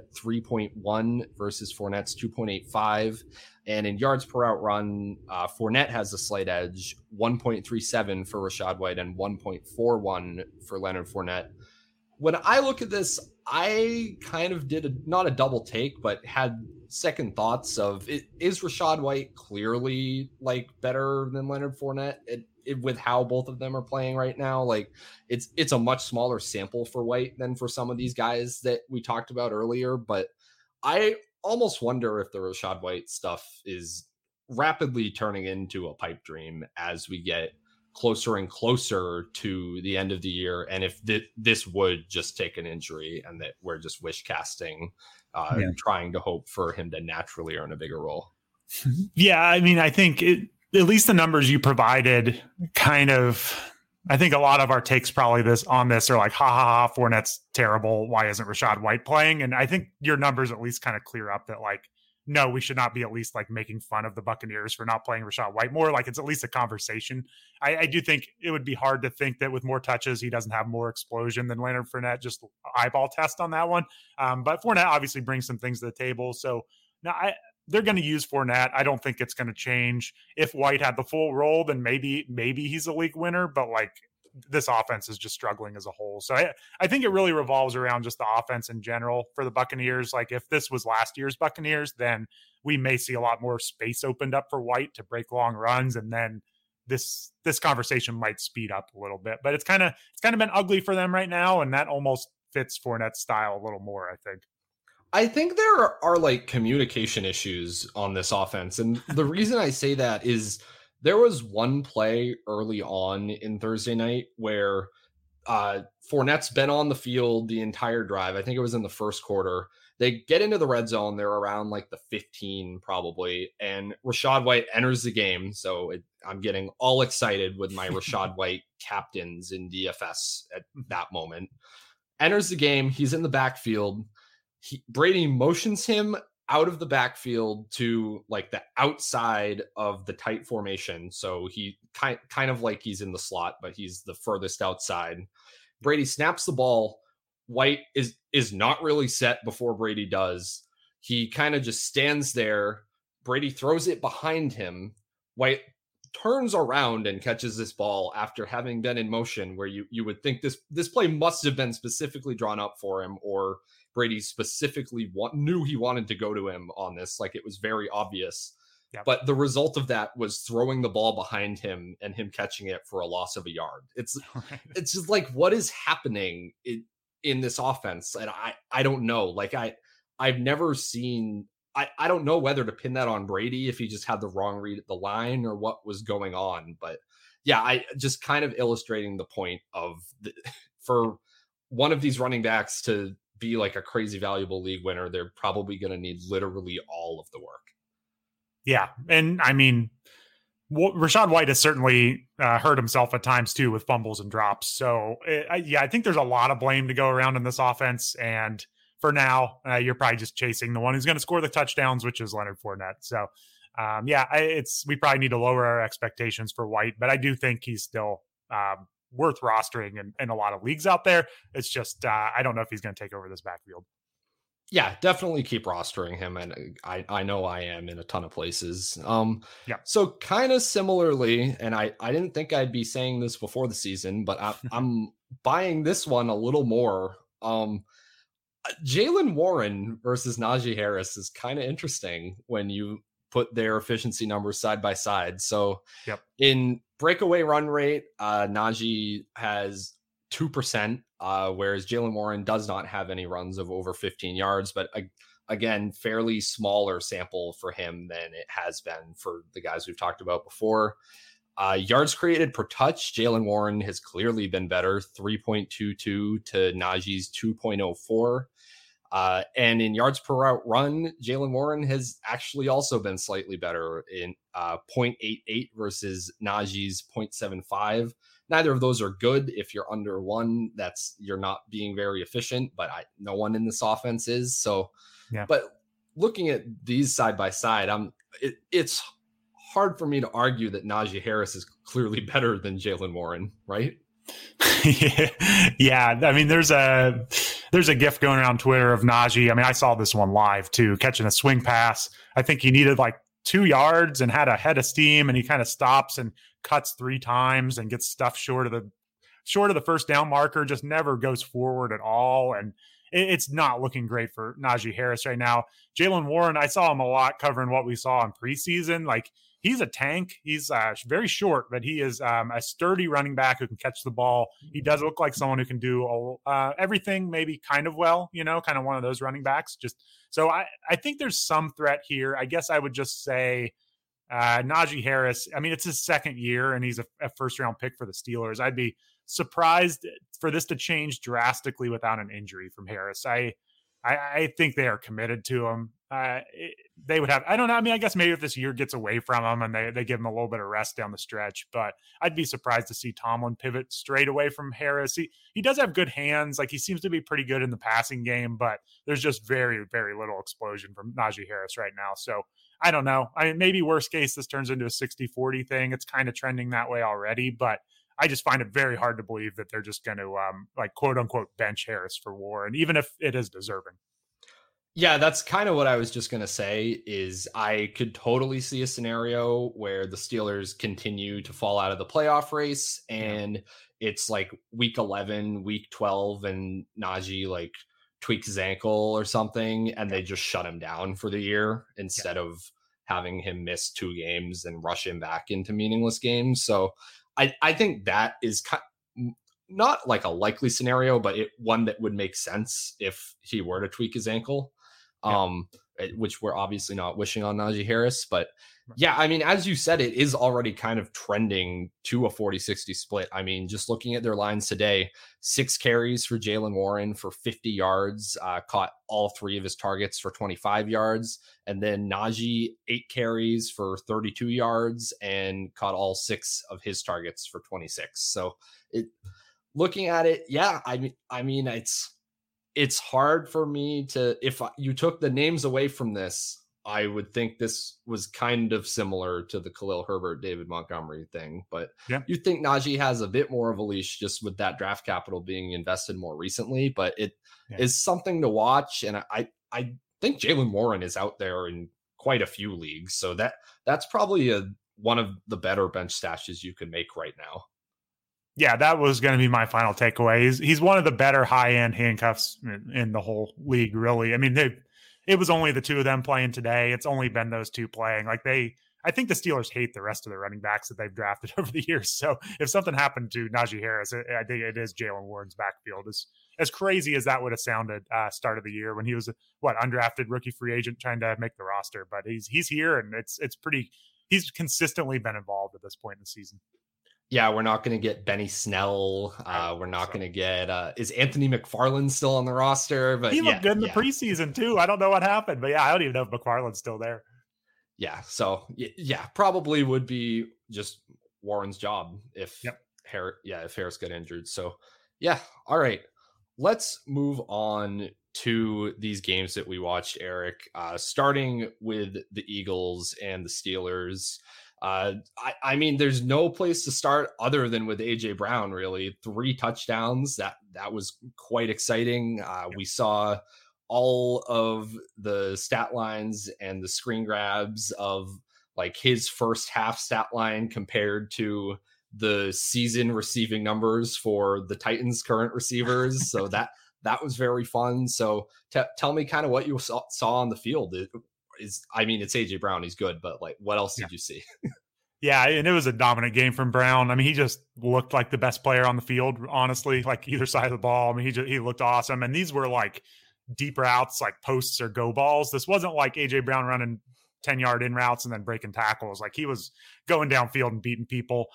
3.1 versus Fournette's 2.85. And in yards per out run, Fournette has a slight edge, 1.37 for Rachaad White and 1.41 for Leonard Fournette. When I look at this, I kind of did not a double take, but had second thoughts of, is Rachaad White clearly like better than Leonard Fournette with how both of them are playing right now? Like, it's a much smaller sample for White than for some of these guys that we talked about earlier. But I almost wonder if the Rachaad White stuff is rapidly turning into a pipe dream as we get closer and closer to the end of the year, and if this would just take an injury and that we're just wish casting, trying to hope for him to naturally earn a bigger role. Yeah, I mean, I think at least the numbers you provided kind of I think a lot of our takes probably on this are like, ha ha ha, Fournette's terrible. Why isn't Rachaad White playing? And I think your numbers at least kind of clear up that like, no, we should not be at least like making fun of the Buccaneers for not playing Rachaad White more. Like it's at least a conversation. I do think it would be hard to think that with more touches, he doesn't have more explosion than Leonard Fournette, just eyeball test on that one. But Fournette obviously brings some things to the table. So now they're going to use Fournette. I don't think it's going to change. If White had the full role, then maybe he's a league winner, but like this offense is just struggling as a whole. So I think it really revolves around just the offense in general for the Buccaneers. Like if this was last year's Buccaneers, then we may see a lot more space opened up for White to break long runs. And then this conversation might speed up a little bit, but it's kind of been ugly for them right now. And that almost fits Fournette's style a little more, I think. I think there are like communication issues on this offense. And the reason I say that is there was one play early on in Thursday night where Fournette's been on the field the entire drive. I think it was in the first quarter. They get into the red zone. They're around like the 15 probably. And Rachaad White enters the game. So I'm getting all excited with my Rachaad White captains in DFS at that moment. Enters the game. He's in the backfield. Brady motions him out of the backfield to like the outside of the tight formation. So he kind of like he's in the slot, but he's the furthest outside. Brady snaps the ball. White is not really set before Brady does. He kind of just stands there. Brady throws it behind him. White turns around and catches this ball after having been in motion, where you would think this play must have been specifically drawn up for him, or Brady specifically knew he wanted to go to him on this. Like it was very obvious. Yep. But the result of that was throwing the ball behind him and him catching it for a loss of a yard. It's just like, what is happening in this offense? And I don't know. Like I've never seen, I don't know whether to pin that on Brady, if he just had the wrong read at the line or what was going on. But yeah, I just kind of illustrating the point of for one of these running backs to be like a crazy valuable league winner, they're probably going to need literally all of the work. Yeah. And I mean, Rachaad White has certainly hurt himself at times too with fumbles and drops. So I think there's a lot of blame to go around in this offense. And for now, you're probably just chasing the one who's going to score the touchdowns, which is Leonard Fournette. So we probably need to lower our expectations for White, but I do think he's still worth rostering in a lot of leagues out there. It's just I don't know if he's going to take over this backfield. Yeah, definitely keep rostering him, and I know I am in a ton of places. So kind of similarly, and I didn't think I'd be saying this before the season, but I'm buying this one a little more. Jaylen Warren versus Najee Harris is kind of interesting when you put their efficiency numbers side by side. So in breakaway run rate, Najee has 2%, whereas Jaylen Warren does not have any runs of over 15 yards, but again, fairly smaller sample for him than it has been for the guys we've talked about before. Yards created per touch, Jaylen Warren has clearly been better, 3.22 to Najee's 2.04. And in yards per route run, Jaylen Warren has actually also been slightly better in 0.88 versus Najee's 0.75. Neither of those are good. If you're under one, you're not being very efficient, but no one in this offense is. So, but looking at these side by side, it's hard for me to argue that Najee Harris is clearly better than Jaylen Warren, right? Yeah. I mean, there's a GIF going around Twitter of Najee. I mean, I saw this one live too, catching a swing pass. I think he needed like 2 yards and had a head of steam, and he kind of stops and cuts 3 times and gets stuff short of the first down marker, just never goes forward at all. And it's not looking great for Najee Harris right now. Jaylen Warren, I saw him a lot covering what we saw in preseason. Like, he's a tank. He's very short, but he is a sturdy running back who can catch the ball. He does look like someone who can do everything maybe kind of well, kind of one of those running backs. So I think there's some threat here. I guess I would just say Najee Harris, I mean, it's his second year and he's a first-round pick for the Steelers. I'd be surprised for this to change drastically without an injury from Harris. I think they are committed to him. they would have, I don't know. I mean, I guess maybe if this year gets away from them and they give him a little bit of rest down the stretch, but I'd be surprised to see Tomlin pivot straight away from Harris. He does have good hands. Like, he seems to be pretty good in the passing game, but there's just very, very little explosion from Najee Harris right now. So I don't know. I mean, maybe worst case, this turns into a 60-40 thing. It's kind of trending that way already, but I just find it very hard to believe that they're just going to like quote unquote bench Harris for Warren, even if it is deserving. Yeah, that's kind of what I was just going to say is I could totally see a scenario where the Steelers continue to fall out of the playoff race and it's like week 11, week 12, and Najee like tweaks his ankle or something and they just shut him down for the year instead of having him miss 2 games and rush him back into meaningless games. So I think that is not like a likely scenario, but one that would make sense if he were to tweak his ankle. Which we're obviously not wishing on Najee Harris. But yeah, I mean, as you said, it is already kind of trending to a 40-60 split. I mean, just looking at their lines today, 6 carries for Jaylen Warren for 50 yards, caught all 3 of his targets for 25 yards. And then Najee, 8 carries for 32 yards and caught all 6 of his targets for 26. So looking at it, yeah, I mean, it's hard for me to, if you took the names away from this, I would think this was kind of similar to the Khalil Herbert, David Montgomery thing. But you think Najee has a bit more of a leash just with that draft capital being invested more recently. But it is something to watch. And I think Jaylen Warren is out there in quite a few leagues. So that's probably one of the better bench stashes you can make right now. Yeah, that was going to be my final takeaway. He's one of the better high-end handcuffs in the whole league, really. I mean, it was only the 2 of them playing today. It's only been those 2 playing. Like, I think the Steelers hate the rest of the running backs that they've drafted over the years. So if something happened to Najee Harris, I think it is Jaylen Warren's backfield. As crazy as that would have sounded start of the year when he was undrafted rookie free agent trying to make the roster, but he's here and it's pretty. He's consistently been involved at this point in the season. Yeah, we're not going to get Benny Snell. We're not going to get is Anthony McFarland still on the roster? But he looked good in the preseason too. I don't know what happened, but I don't even know if McFarland's still there. Yeah, so probably would be just Warren's job if Harris got injured. So all right, let's move on to these games that we watched, Eric. Starting with the Eagles and the Steelers. I mean, there's no place to start other than with AJ Brown, really. 3 touchdowns. That was quite exciting. We saw all of the stat lines and the screen grabs of like his first half stat line compared to the season receiving numbers for the Titans' current receivers. So that was very fun. So tell me kind of what you saw on the field. It's AJ Brown. He's good, but like, what else did you see? Yeah, and it was a dominant game from Brown. I mean, he just looked like the best player on the field, honestly, like either side of the ball. I mean, he looked awesome. And these were like deep routes, like posts or go balls. This wasn't like AJ Brown running 10-yard in routes and then breaking tackles. Like, he was going downfield and beating people.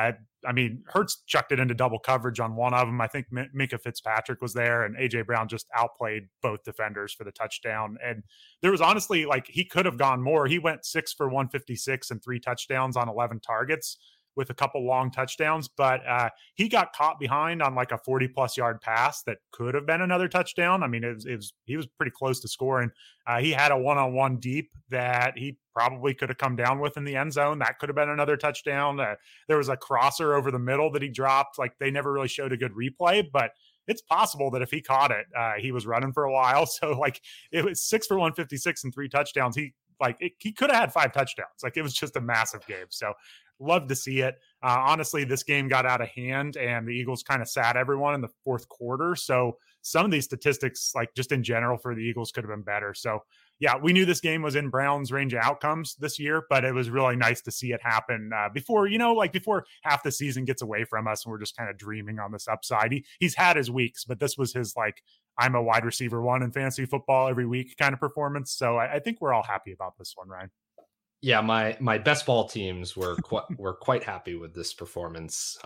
I mean, Hurts chucked it into double coverage on one of them. I think Minkah Fitzpatrick was there, and AJ Brown just outplayed both defenders for the touchdown. And there was honestly, like, he could have gone more. He went 6 for 156 and 3 touchdowns on 11 targets with a couple long touchdowns, but he got caught behind on like a 40-plus yard pass that could have been another touchdown. I mean, he was pretty close to scoring. He had a one-on-one deep that he probably could have come down with in the end zone. That could have been another touchdown. There was a crosser over the middle that he dropped. Like, they never really showed a good replay, but it's possible that if he caught it, he was running for a while. So like, it was 6 for 156 and 3 touchdowns. He could have had 5 touchdowns. Like, it was just a massive game. So love to see it. Honestly, this game got out of hand and the Eagles kind of sat everyone in the fourth quarter. So some of these statistics, like just in general for the Eagles, could have been better. So yeah, we knew this game was in Brown's range of outcomes this year, but it was really nice to see it happen before half the season gets away from us and we're just kind of dreaming on this upside. He's had his weeks, but this was his, like, I'm a wide receiver 1 in fantasy football every week kind of performance. So I think we're all happy about this one, Ryan. Yeah, my best ball teams were quite happy with this performance.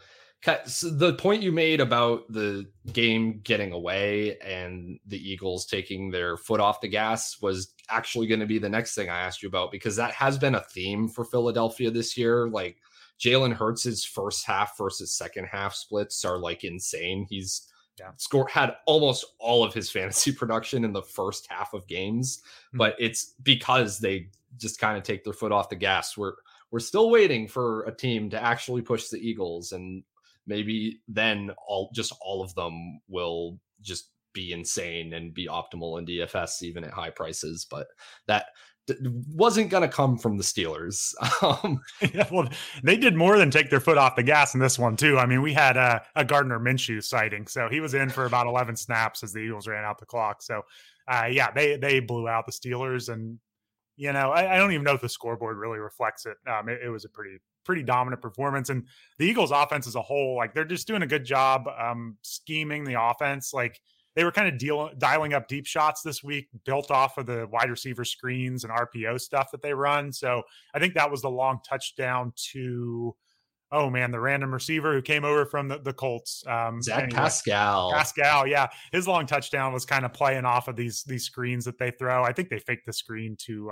So the point you made about the game getting away and the Eagles taking their foot off the gas was actually going to be the next thing I asked you about, because that has been a theme for Philadelphia this year. Like Jalen Hurts' first half versus second half splits are like insane. He's had almost all of his fantasy production in the first half of games, but it's because they just kind of take their foot off the gas. We're still waiting for a team to actually push the Eagles, and maybe then all of them will just be insane and be optimal in DFS even at high prices. But that wasn't going to come from the Steelers. Yeah, well, they did more than take their foot off the gas in this one too. I mean, we had a Gardner Minshew sighting, so he was in for about 11 snaps as the Eagles ran out the clock. So, they blew out the Steelers, and I don't even know if the scoreboard really reflects it. It was a pretty dominant performance, and the Eagles' offense as a whole, like they're just doing a good job scheming the offense. Like they were kind of dialing up deep shots this week, built off of the wide receiver screens and RPO stuff that they run. So I think that was the long touchdown to, the random receiver who came over from the Colts. Zach Pascal. Pascal, yeah. His long touchdown was kind of playing off of these screens that they throw. I think they faked the screen to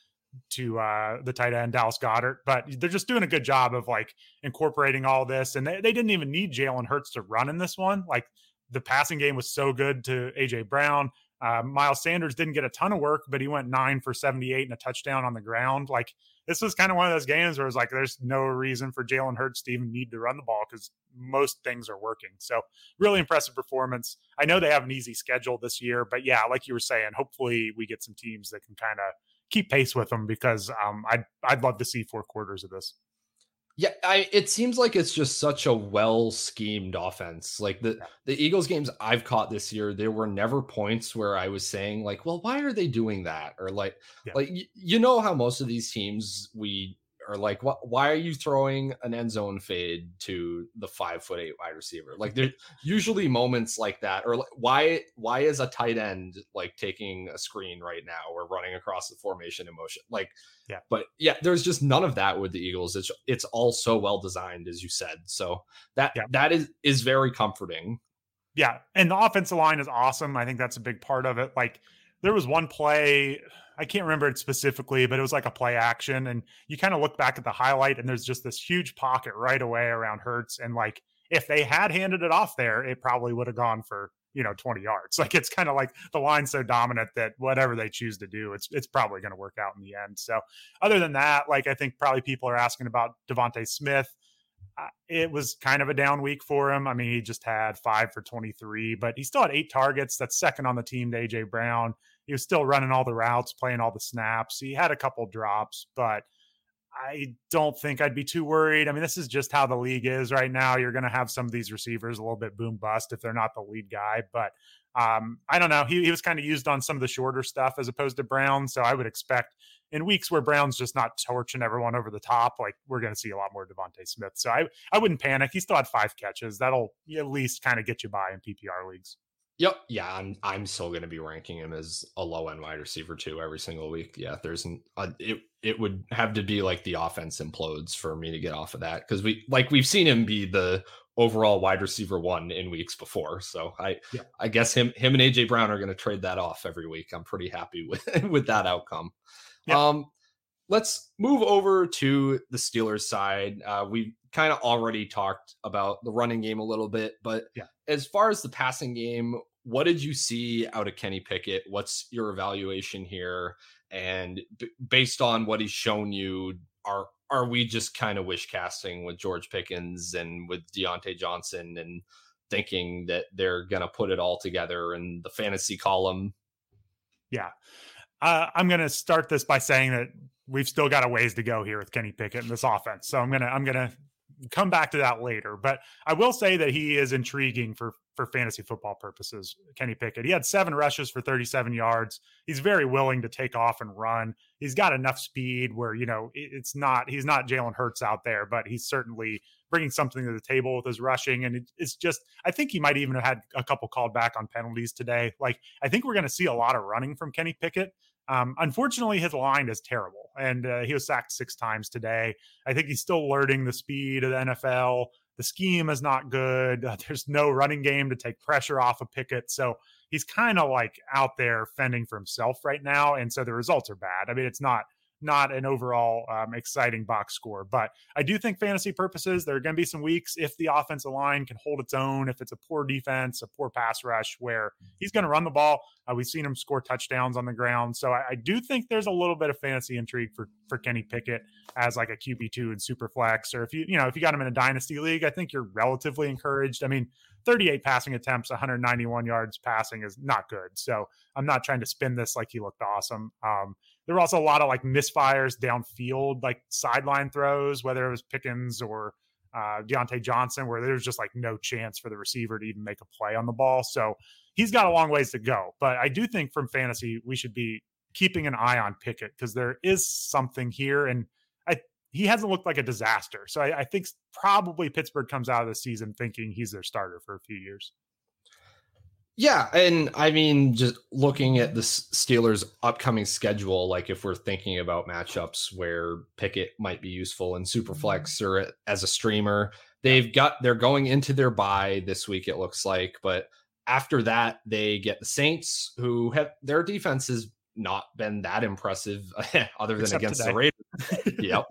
the tight end Dallas Goedert, but they're just doing a good job of like incorporating all this. And they didn't even need Jalen Hurts to run in this one. Like the passing game was so good to AJ Brown. Miles Sanders didn't get a ton of work, but he went 9 for 78 and a touchdown on the ground. Like this was kind of one of those games where it's like, there's no reason for Jalen Hurts to even need to run the ball because most things are working. So really impressive performance. I know they have an easy schedule this year, but yeah, like you were saying, hopefully we get some teams that can kind of keep pace with them, because I'd love to see 4 quarters of this. Yeah, it seems like it's just such a well-schemed offense. Like the Eagles games I've caught this year, there were never points where I was saying like, well, why are they doing that? Or like how most of these teams we are like, why are you throwing an end zone fade to the 5'8" wide receiver? Like there's usually moments like that. Or like, why is a tight end like taking a screen right now or running across the formation in motion? Like, but there's just none of that with the Eagles. It's all so well designed, as you said. So that is very comforting. Yeah. And the offensive line is awesome. I think that's a big part of it. Like there was one play, I can't remember it specifically, but it was like a play action. And you kind of look back at the highlight and there's just this huge pocket right away around Hurts. And like, if they had handed it off there, it probably would have gone for, 20 yards. Like, it's kind of like the line's so dominant that whatever they choose to do, it's probably going to work out in the end. So other than that, like, I think probably people are asking about Devontae Smith. It was kind of a down week for him. I mean, he just had 5 for 23, but he still had 8 targets. That's second on the team to AJ Brown. He was still running all the routes, playing all the snaps. He had a couple drops, but I don't think I'd be too worried. I mean, this is just how the league is right now. You're going to have some of these receivers a little bit boom bust if they're not the lead guy. But I don't know. He was kind of used on some of the shorter stuff as opposed to Brown. So I would expect in weeks where Brown's just not torching everyone over the top, like we're going to see a lot more Devontae Smith. So I wouldn't panic. He still had 5 catches. That'll at least kind of get you by in PPR leagues. Yep. Yeah. I'm still going to be ranking him as a low end wide receiver too every single week. Yeah. It would have to be like the offense implodes for me to get off of that. Cause we've seen him be the overall wide receiver 1 in weeks before. So I guess him and AJ Brown are going to trade that off every week. I'm pretty happy with that outcome. Yeah. Let's move over to the Steelers side. We kind of already talked about the running game a little bit, but as far as the passing game, what did you see out of Kenny Pickett? What's your evaluation here? And based on what he's shown you, are we just kind of wish casting with George Pickens and with Deontay Johnson and thinking that they're going to put it all together in the fantasy column? Yeah. I'm going to start this by saying that we've still got a ways to go here with Kenny Pickett in this offense. So I'm going to come back to that later, but I will say that he is intriguing for fantasy football purposes. Kenny Pickett, he had 7 rushes for 37 yards. He's very willing to take off and run. He's got enough speed where, he's not Jalen Hurts out there, but he's certainly bringing something to the table with his rushing. And it's just, I think he might even have had a couple called back on penalties today. Like, I think we're going to see a lot of running from Kenny Pickett. Unfortunately, his line is terrible, and he was sacked 6 times today. I think he's still learning the speed of the NFL. The scheme is not good. There's no running game to take pressure off of Pickett. So he's kind of like out there fending for himself right now. And so the results are bad. I mean, it's not an overall exciting box score, but I do think fantasy purposes, there are going to be some weeks if the offensive line can hold its own, if it's a poor defense, a poor pass rush, where he's going to run the ball. We've seen him score touchdowns on the ground. So I do think there's a little bit of fantasy intrigue for Kenny Pickett as like a QB2 in Superflex, or if you got him in a dynasty league, I think you're relatively encouraged. I mean, 38 passing attempts, 191 yards passing is not good. So I'm not trying to spin this like he looked awesome. There were also a lot of like misfires downfield, like sideline throws, whether it was Pickens or Deontay Johnson, where there's just like no chance for the receiver to even make a play on the ball. So he's got a long ways to go. But I do think from fantasy, we should be keeping an eye on Pickett because there is something here. And he hasn't looked like a disaster. So I think probably Pittsburgh comes out of the season thinking he's their starter for a few years. Yeah, and I mean, just looking at the Steelers' upcoming schedule, like if we're thinking about matchups where Pickett might be useful in Superflex or as a streamer, they're going into their bye this week, it looks like. But after that, they get the Saints, who have their defense has not been that impressive other than Except against today. the Raiders. Yep.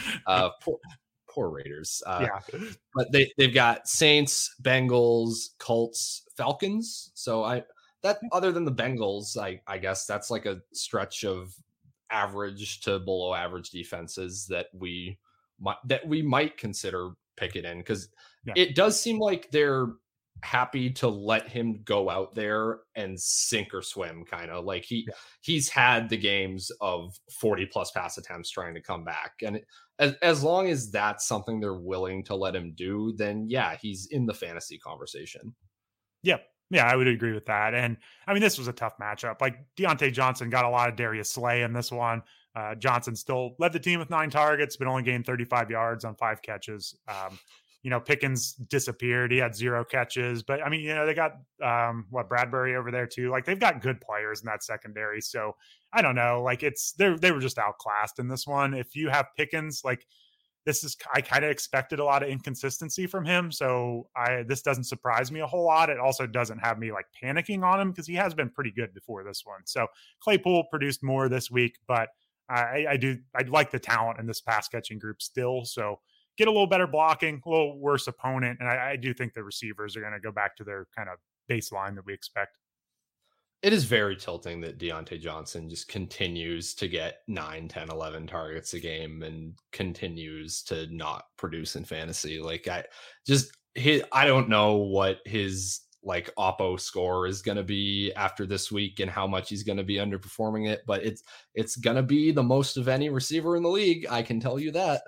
Poor Raiders. Yeah. But they've got Saints, Bengals, Colts, Falcons. So other than the Bengals, I guess that's like a stretch of average to below average defenses that we might consider Pickett in, because it does seem like they're happy to let him go out there and sink or swim, kind of like he's had the games of 40 plus pass attempts trying to come back, and as long as that's something they're willing to let him do, then he's in the fantasy conversation. Yeah, I would agree with that. And I mean, this was a tough matchup. Like Deontay Johnson got a lot of Darius Slay in this one. Johnson still led the team with 9 targets, but only gained 35 yards on 5 catches. Pickens disappeared. He had 0 catches, but I mean, they got Bradbury over there too. Like they've got good players in that secondary. So I don't know, like they were just outclassed in this one. If you have Pickens, like I kind of expected a lot of inconsistency from him. So this doesn't surprise me a whole lot. It also doesn't have me like panicking on him because he has been pretty good before this one. So Claypool produced more this week, but I like the talent in this pass catching group still. So get a little better blocking, a little worse opponent. And I do think the receivers are going to go back to their kind of baseline that we expect. It is very tilting that Deontay Johnson just continues to get 9, 10, 11 targets a game and continues to not produce in fantasy. Like I don't know what his like oppo score is going to be after this week and how much he's going to be underperforming it, but it's going to be the most of any receiver in the league. I can tell you that.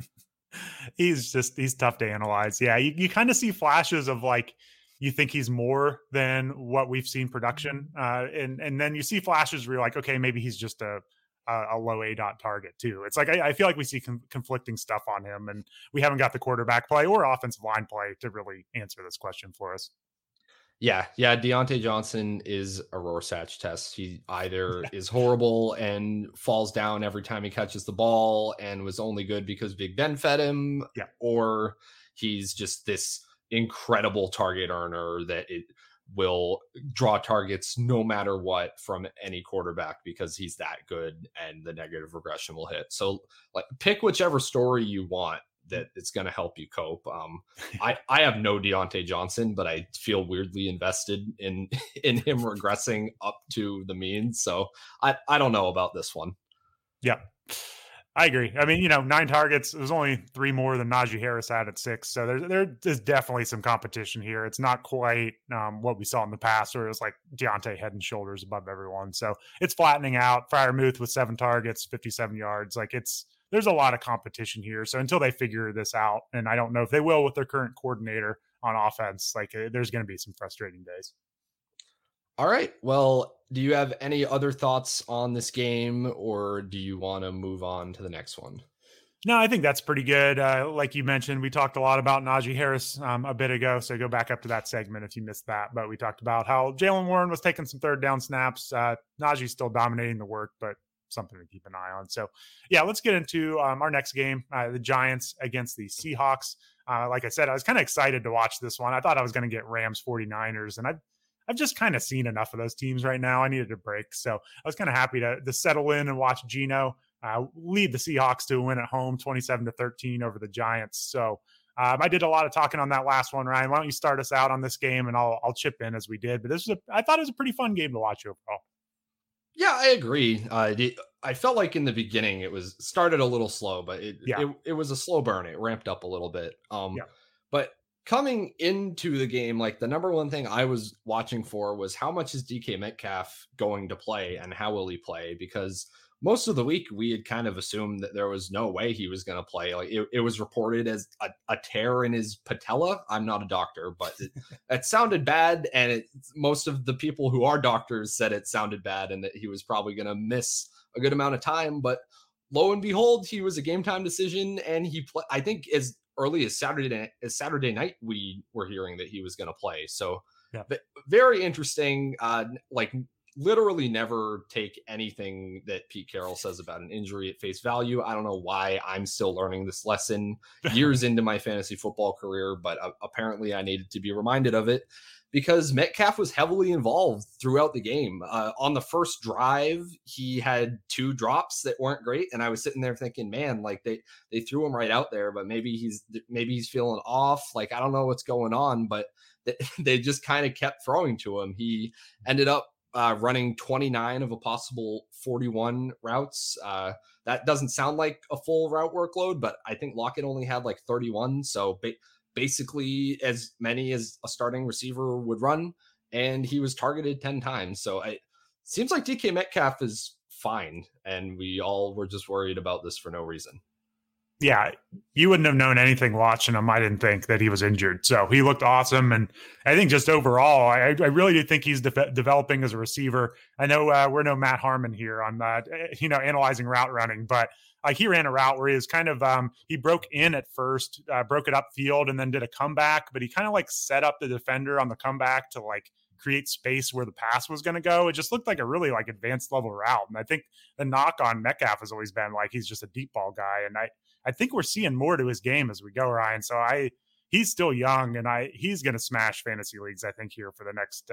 He's tough to analyze. Yeah. You kind of see flashes of like, you think he's more than what we've seen production. And then you see flashes where you're like, okay, maybe he's just a low ADOT target too. It's like, I feel like we see conflicting stuff on him, and we haven't got the quarterback play or offensive line play to really answer this question for us. Yeah. Deontay Johnson is a Rorschach test. He either is horrible and falls down every time he catches the ball and was only good because Big Ben fed him, or he's just this incredible target earner that it will draw targets no matter what from any quarterback because he's that good and the negative regression will hit. So like pick whichever story you want that it's going to help you cope. I have no Deontay Johnson, but I feel weirdly invested in him regressing up to the mean. So I don't know about this one. Yeah, I agree. I mean, 9 targets. It was only 3 more than Najee Harris had at 6. So there's definitely some competition here. It's not quite what we saw in the past, where it was like Deontay head and shoulders above everyone. So it's flattening out. Freiermuth with 7 targets, 57 yards. Like there's a lot of competition here. So until they figure this out, and I don't know if they will with their current coordinator on offense, like there's going to be some frustrating days. All right. Well, do you have any other thoughts on this game, or do you want to move on to the next one? No, I think that's pretty good. Like you mentioned, we talked a lot about Najee Harris a bit ago, so go back up to that segment if you missed that. But we talked about how Jaylen Warren was taking some third down snaps. Najee's still dominating the work, but something to keep an eye on. So yeah, let's get into our next game, the Giants against the Seahawks. Like I said, I was kind of excited to watch this one. I thought I was going to get Rams 49ers, and I've just kind of seen enough of those teams right now. I needed a break. So I was kind of happy to settle in and watch Geno lead the Seahawks to a win at home, 27-13 over the Giants. So I did a lot of talking on that last one, Ryan. Why don't you start us out on this game, and I'll chip in as we did. But I thought it was a pretty fun game to watch overall. Yeah, I agree. I felt like in the beginning it was started a little slow, but it was a slow burn. It ramped up a little bit. But coming into the game, like the number one thing I was watching for was how much is DK Metcalf going to play and how will he play? Because most of the week we had kind of assumed that there was no way he was going to play. Like it was reported as a tear in his patella. I'm not a doctor, but it sounded bad. And most of the people who are doctors said it sounded bad and that he was probably going to miss a good amount of time. But lo and behold, he was a game time decision. And I think as early as Saturday night, we were hearing that he was going to play. So very interesting. Literally never take anything that Pete Carroll says about an injury at face value. I don't know why I'm still learning this lesson years into my fantasy football career, but apparently I needed to be reminded of it because Metcalf was heavily involved throughout the game. On the first drive, he had 2 drops that weren't great. And I was sitting there thinking, man, like they threw him right out there, but maybe he's feeling off. Like, I don't know what's going on, but they just kind of kept throwing to him. He ended up running 29 of a possible 41 routes. That doesn't sound like a full route workload, but I think Lockett only had like 31. So basically as many as a starting receiver would run, and he was targeted 10 times. So it seems like DK Metcalf is fine, and we all were just worried about this for no reason. Yeah, you wouldn't have known anything watching him, I didn't think, that he was injured. So he looked awesome. And I think just overall, I really do think he's developing as a receiver. I know we're no Matt Harmon here on that, analyzing route running, but he ran a route where he was kind of, he broke in at first, broke it upfield, and then did a comeback, but he kind of like set up the defender on the comeback to like create space where the pass was going to go. It just looked like a really like advanced level route. And I think the knock on Metcalf has always been like he's just a deep ball guy. And I think we're seeing more to his game as we go, Ryan. So he's still young, and he's going to smash fantasy leagues, I think, here for the next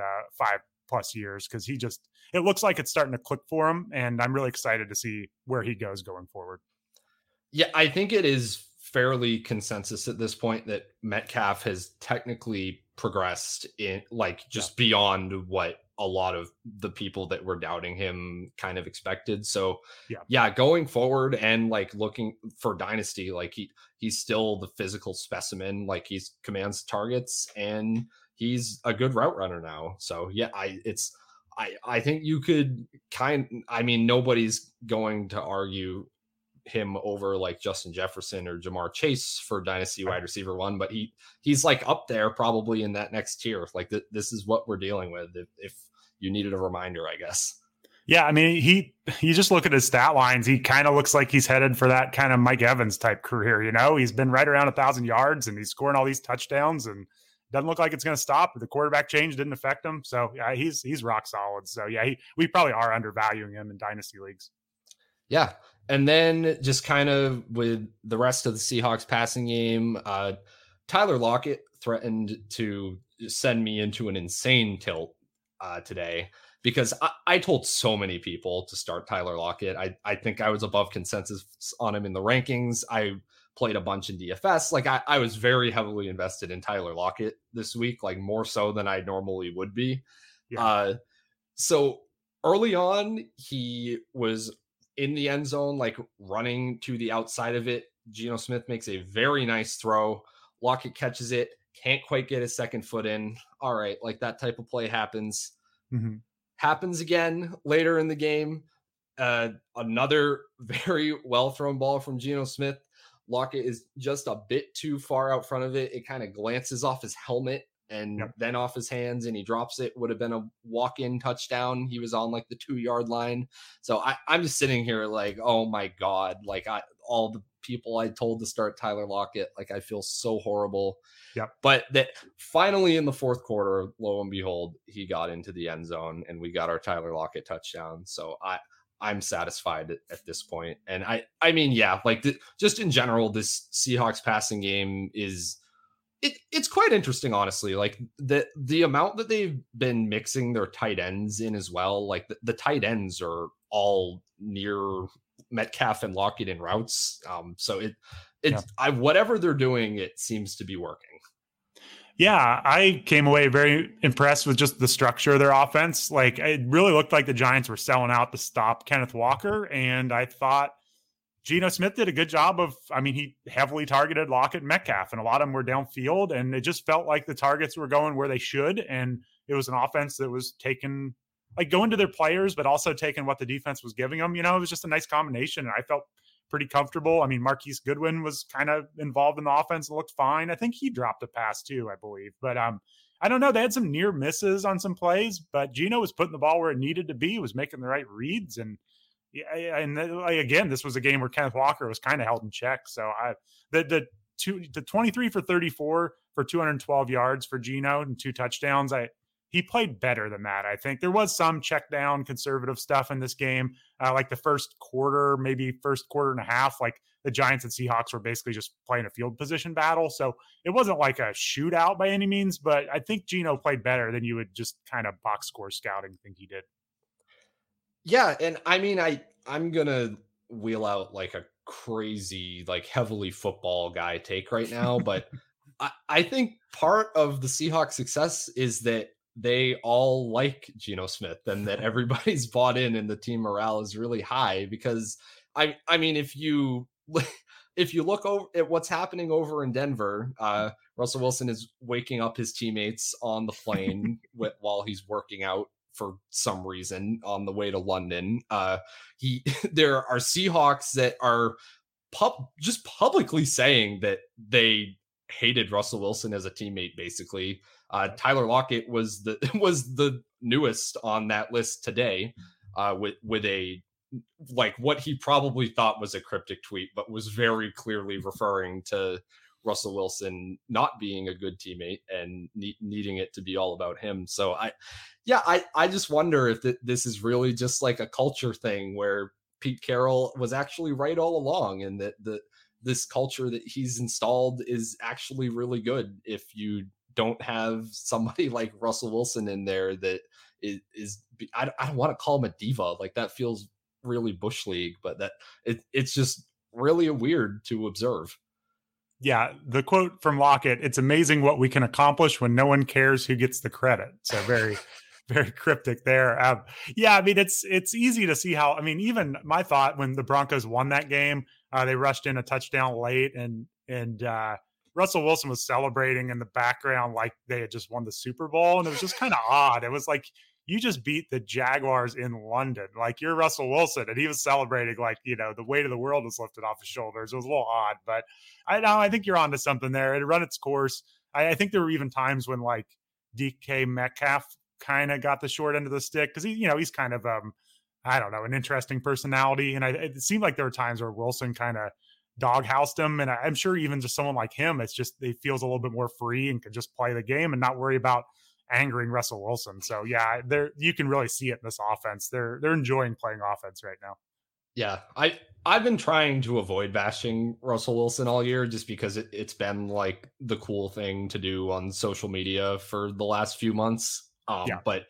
5+ years, because it looks like it's starting to click for him, and I'm really excited to see where he goes going forward. Yeah, I think it is fairly consensus at this point that Metcalf has technically progressed in beyond what a lot of the people that were doubting him kind of expected. So yeah, going forward and like looking for dynasty, like he's still the physical specimen, like he's commands targets and he's a good route runner now. So yeah, I think you could nobody's going to argue him over like Justin Jefferson or Jamar Chase for dynasty wide receiver 1, but he's like up there probably in that next tier. Like this is what we're dealing with. If you needed a reminder, I guess. Yeah, I mean, you just look at his stat lines. He kind of looks like he's headed for that kind of Mike Evans type career. He's been right around 1,000 yards and he's scoring all these touchdowns, and doesn't look like it's going to stop. The quarterback change didn't affect him, so yeah, he's rock solid. So yeah, we probably are undervaluing him in dynasty leagues. Yeah. And then just kind of with the rest of the Seahawks passing game, Tyler Lockett threatened to send me into an insane tilt today, because I told so many people to start Tyler Lockett. I think I was above consensus on him in the rankings. I played a bunch in DFS. Like I was very heavily invested in Tyler Lockett this week, like more so than I normally would be. Yeah. So early on, he was in the end zone, like running to the outside of it. Geno Smith makes a very nice throw. Lockett catches it, can't quite get his second foot in. All right, like that type of play happens. Mm-hmm. Happens again later in the game. Another very well thrown ball from Geno Smith. Lockett is just a bit too far out front of it. It kind of glances off his helmet and then off his hands, and he drops it. Would have been a walk-in touchdown. He was on like the 2-yard line. So I'm just sitting here like, oh my God, like all the people I told to start Tyler Lockett, like I feel so horrible. Yep. But that finally in the fourth quarter, lo and behold, he got into the end zone and we got our Tyler Lockett touchdown. So I'm satisfied at this point. And I mean, yeah, like just in general, this Seahawks passing game is It's quite interesting, honestly. Like the amount that they've been mixing their tight ends in as well. Like the tight ends are all near Metcalf and Lockett in routes. So whatever they're doing, it seems to be working. Yeah, I came away very impressed with just the structure of their offense. Like it really looked like the Giants were selling out to stop Kenneth Walker, and I thought Geno Smith did a good job of, I mean, he heavily targeted Lockett and Metcalf, and a lot of them were downfield, and it just felt like the targets were going where they should. And it was an offense that was taking, like, going to their players, but also taking what the defense was giving them. You know, it was just a nice combination. And I felt pretty comfortable. I mean, Marquise Goodwin was kind of involved in the offense and looked fine. I think he dropped a pass too, I believe. But I don't know. They had some near misses on some plays, but Geno was putting the ball where it needed to be, was making the right reads. And yeah, and again, this was a game where Kenneth Walker was kind of held in check. So the 23 for 34 for 212 yards for Geno and 2 touchdowns. He played better than that. I think there was some check down conservative stuff in this game, like the first quarter, maybe first quarter and a half. Like the Giants and Seahawks were basically just playing a field position battle. So it wasn't like a shootout by any means, but I think Geno played better than you would just kind of box score scouting think he did. Yeah, and I mean, I'm gonna wheel out like a crazy, like heavily football guy take right now, but I think part of the Seahawks' success is that they all like Geno Smith and that everybody's bought in and the team morale is really high because I mean, if you look over at what's happening over in Denver, Russell Wilson is waking up his teammates on the plane while he's working out for some reason on the way to London. There are Seahawks that are just publicly saying that they hated Russell Wilson as a teammate. Basically, Tyler Lockett was the newest on that list today, with a like what he probably thought was a cryptic tweet, but was very clearly referring to Russell Wilson not being a good teammate and needing it to be all about him. So I just wonder if this is really just like a culture thing where Pete Carroll was actually right all along, and that this culture that he's installed is actually really good. If you don't have somebody like Russell Wilson in there that is I don't want to call him a diva, like that feels really bush league, but that it's just really weird to observe. Yeah, the quote from Lockett, it's amazing what we can accomplish when no one cares who gets the credit. So very, very cryptic there. Yeah, I mean, it's easy to see how, I mean, even my thought when the Broncos won that game, they rushed in a touchdown late and Russell Wilson was celebrating in the background like they had just won the Super Bowl. And it was just kind of odd. It was like, you just beat the Jaguars in London. Like, you're Russell Wilson. And he was celebrating like, you know, the weight of the world was lifted off his shoulders. It was a little odd, but I think you're onto something there. It run its course. I think there were even times when like DK Metcalf kind of got the short end of the stick because he's kind of, I don't know, an interesting personality. And it seemed like there were times where Wilson kind of doghoused him. And I'm sure even just someone like him, it's just, he feels a little bit more free and can just play the game and not worry about angering Russell Wilson. So yeah, you can really see it in this offense. They're enjoying playing offense right now. Yeah, I've been trying to avoid bashing Russell Wilson all year just because it's been like the cool thing to do on social media for the last few months. But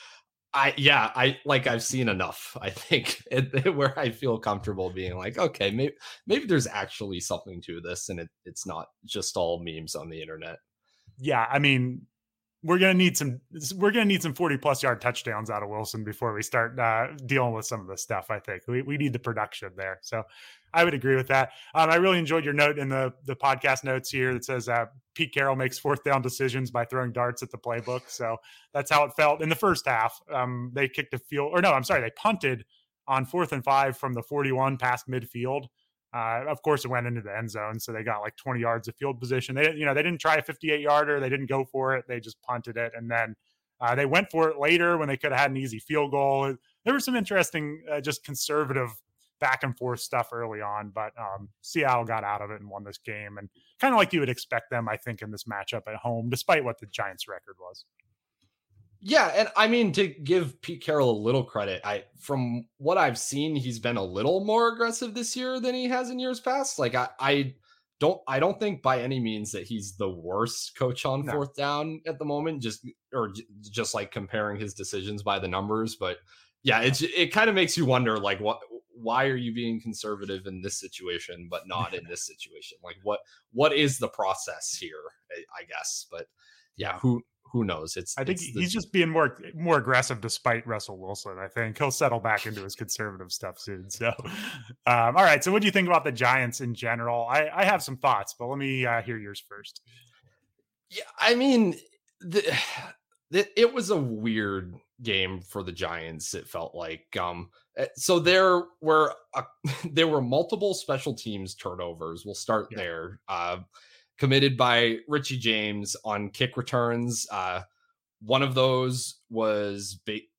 I've seen enough, I think, where I feel comfortable being like, okay, maybe there's actually something to this and it's not just all memes on the internet. Yeah, I mean, we're gonna need some 40+ yard touchdowns out of Wilson before we start dealing with some of this stuff. I think we need the production there. So I would agree with that. I really enjoyed your note in the podcast notes here that says Pete Carroll makes 4th down decisions by throwing darts at the playbook. So that's how it felt in the first half. They kicked they punted on 4th and 5 from the 41 past midfield. Of course, it went into the end zone, so they got like 20 yards of field position. They didn't try a 58-yarder. They didn't go for it. They just punted it, and then they went for it later when they could have had an easy field goal. There was some interesting, just conservative back and forth stuff early on, but Seattle got out of it and won this game, and kind of like you would expect them, I think, in this matchup at home, despite what the Giants' record was. Yeah, and I mean, to give Pete Carroll a little credit, from what I've seen, he's been a little more aggressive this year than he has in years past. Like I I don't think by any means that he's the worst coach on fourth down at the moment, just like comparing his decisions by the numbers. But yeah, it kind of makes you wonder, like, why are you being conservative in this situation, but not in this situation? Like, what is the process here, I guess? But yeah, who knows? I think he's just being more aggressive despite Russell Wilson. I think he'll settle back into his conservative stuff soon. So, all right. So what do you think about the Giants in general? I have some thoughts, but let me hear yours first. Yeah, I mean, it was a weird game for the Giants. It felt like, so there were multiple special teams turnovers. We'll start there. Committed by Richie James on kick returns. One of those was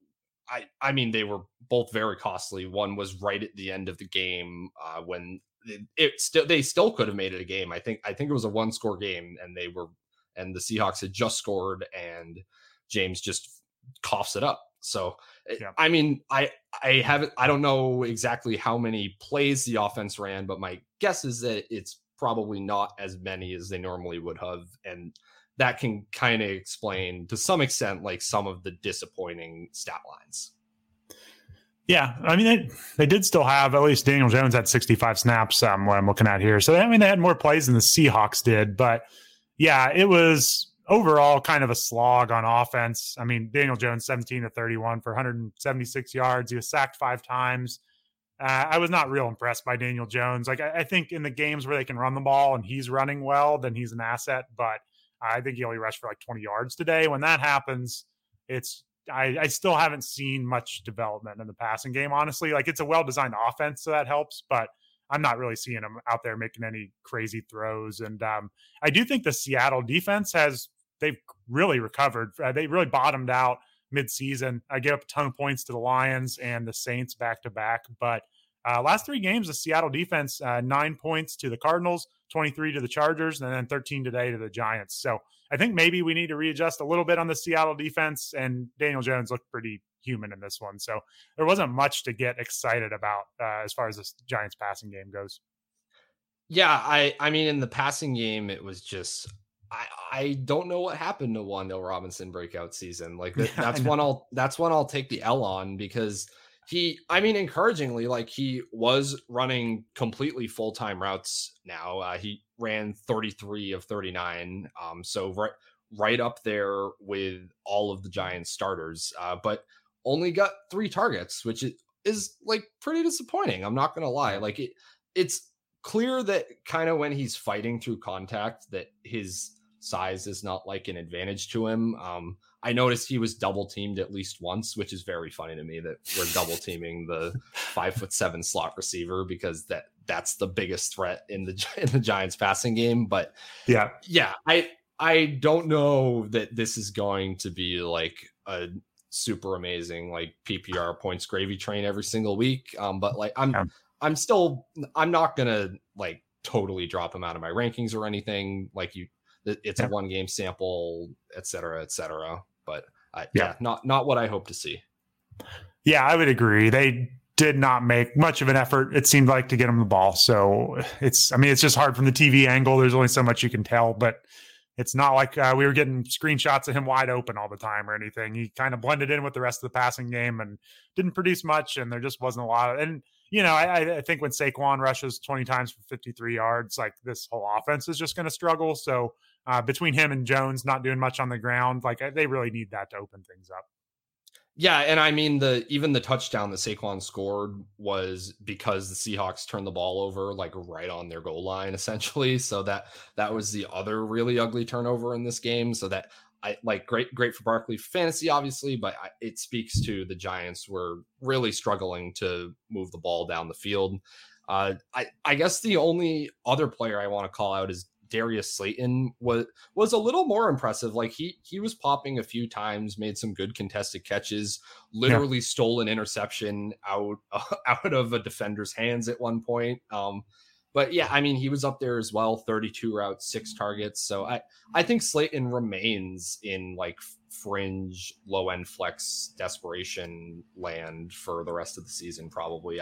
I mean, they were both very costly. One was right at the end of the game when they still could have made it a game. I think it was a 1-score game, and the Seahawks had just scored, and James just coughs it up. So, I mean, I don't know exactly how many plays the offense ran, but my guess is that it's probably not as many as they normally would have. And that can kind of explain to some extent, like, some of the disappointing stat lines. Yeah. I mean, they did still have, at least Daniel Jones had 65 snaps, what I'm looking at here. So, I mean, they had more plays than the Seahawks did, but yeah, it was overall kind of a slog on offense. I mean, Daniel Jones, 17 to 31 for 176 yards. He was sacked 5 times. I was not real impressed by Daniel Jones. Like, I think in the games where they can run the ball and he's running well, then he's an asset. But I think he only rushed for like 20 yards today. When that happens, I still haven't seen much development in the passing game, honestly. Like, it's a well-designed offense, so that helps. But I'm not really seeing him out there making any crazy throws. And I do think the Seattle defense they've really recovered. They really bottomed out mid-season. I gave up a ton of points to the Lions and the Saints back-to-back. But last 3 games, the Seattle defense, 9 points to the Cardinals, 23 to the Chargers, and then 13 today to the Giants. So I think maybe we need to readjust a little bit on the Seattle defense, and Daniel Jones looked pretty human in this one. So there wasn't much to get excited about as far as this Giants passing game goes. Yeah, I mean, in the passing game, it was just, I don't know what happened to Wan'Dale Robinson breakout season. Like, that's one I'll take the L on, because encouragingly, like, he was running completely full-time routes now. He ran 33 of 39. So right up there with all of the Giants starters, but only got 3 targets, which is like pretty disappointing. I'm not going to lie. Like, it's clear that kind of when he's fighting through contact, that his size is not like an advantage to him. I noticed he was double teamed at least once, which is very funny to me that we're double teaming the 5'7" slot receiver, because that's the biggest threat in the Giants passing game. But yeah, I don't know that this is going to be like a super amazing, like, PPR points gravy train every single week. But like, I'm not gonna like totally drop him out of my rankings or anything. Like, it's a 1-game sample, et cetera, but not what I hope to see. Yeah, I would agree. They did not make much of an effort, it seemed like, to get him the ball. So it's just hard from the TV angle. There's only so much you can tell, but it's not like we were getting screenshots of him wide open all the time or anything. He kind of blended in with the rest of the passing game and didn't produce much, and there just wasn't a lot of, and I think when Saquon rushes 20 times for 53 yards, like, this whole offense is just going to struggle. So between him and Jones not doing much on the ground, like, they really need that to open things up. Yeah, and I mean, even the touchdown that Saquon scored was because the Seahawks turned the ball over, like, right on their goal line, essentially. So that was the other really ugly turnover in this game. So that, I like, great for Barkley fantasy, obviously, but it speaks to the Giants were really struggling to move the ball down the field. I guess the only other player I want to call out is Darius Slayton was a little more impressive. Like, he was popping a few times, made some good contested catches, literally stole an interception out of a defender's hands at one point. But yeah, I mean, he was up there as well, 32 routes, 6 targets. So I think Slayton remains in like fringe low end flex desperation land for the rest of the season. Probably.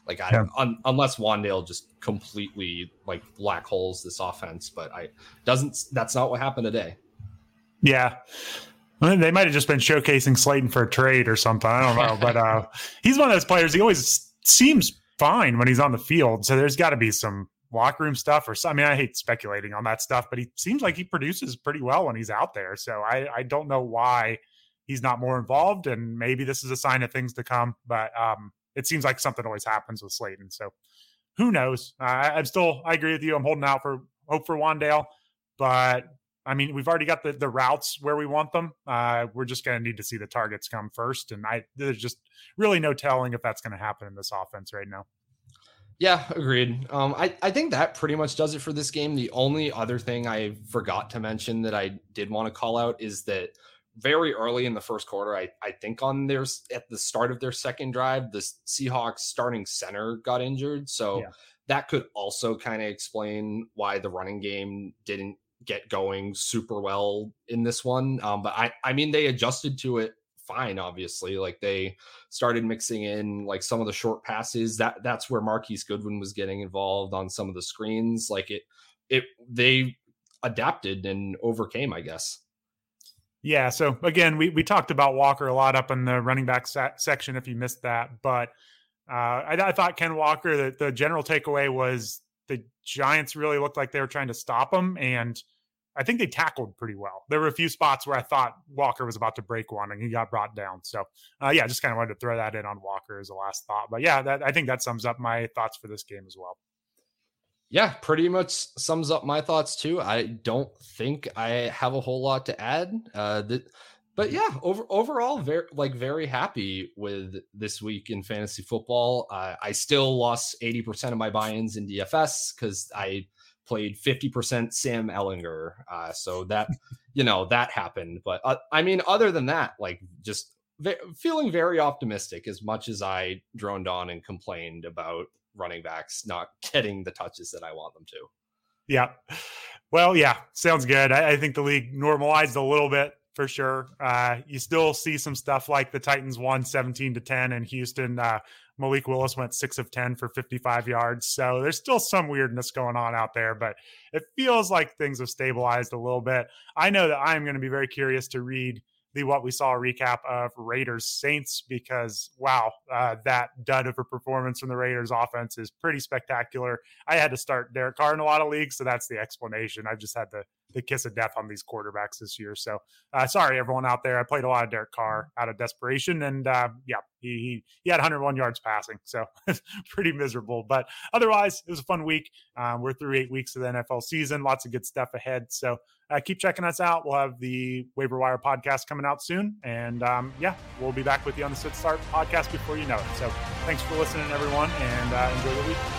Unless Wandale just completely like black holes this offense, but that's not what happened today. Yeah. They might have just been showcasing Slayton for a trade or something. I don't know, but he's one of those players. He always seems fine when he's on the field. So there's got to be some locker room stuff or something. I mean, I hate speculating on that stuff, but he seems like he produces pretty well when he's out there. So I don't know why he's not more involved, and maybe this is a sign of things to come, but it seems like something always happens with Slayton. So who knows? I agree with you. I'm holding out for hope for Wandale, but I mean, we've already got the routes where we want them. We're just going to need to see the targets come first. And there's just really no telling if that's going to happen in this offense right now. Yeah, agreed. I think that pretty much does it for this game. The only other thing I forgot to mention that I did want to call out is that very early in the first quarter, I think at the start of their second drive, the Seahawks starting center got injured. So that could also kind of explain why the running game didn't get going super well in this one. But I mean, they adjusted to it fine, obviously. Like they started mixing in like some of the short passes. That's where Marquise Goodwin was getting involved on some of the screens. Like they adapted and overcame, I guess. Yeah. So again, we talked about Walker a lot up in the running back section if you missed that, but I thought Ken Walker, the general takeaway was the Giants really looked like they were trying to stop him, and I think they tackled pretty well. There were a few spots where I thought Walker was about to break one, and he got brought down. So, just kind of wanted to throw that in on Walker as a last thought. But I think that sums up my thoughts for this game as well. Yeah, pretty much sums up my thoughts too. I don't think I have a whole lot to add. But yeah, overall, very happy with this week in fantasy football. I still lost 80% of my buy-ins in DFS because I played 50% Sam Ehlinger. So that, that happened. But I mean, other than that, like just feeling very optimistic as much as I droned on and complained about running backs not getting the touches that I want them to. Yeah. Well, yeah, sounds good. I think the league normalized a little bit for sure. You still see some stuff like the Titans won 17-10 in Houston. Malik Willis went 6 of 10 for 55 yards. So there's still some weirdness going on out there, but it feels like things have stabilized a little bit. I know that I'm going to be very curious to read the What We Saw recap of Raiders Saints because, wow, that dud of a performance from the Raiders offense is pretty spectacular. I had to start Derek Carr in a lot of leagues, so that's the explanation. I've just had the kiss of death on these quarterbacks this year. So sorry, everyone out there. I played a lot of Derek Carr out of desperation, and he had 101 yards passing, so pretty miserable. But otherwise, it was a fun week. We're through 8 weeks of the NFL season. Lots of good stuff ahead. So keep checking us out. We'll have the Waiver Wire podcast coming out soon. And we'll be back with you on the Sit Start podcast before you know it. So thanks for listening, everyone, and enjoy the week.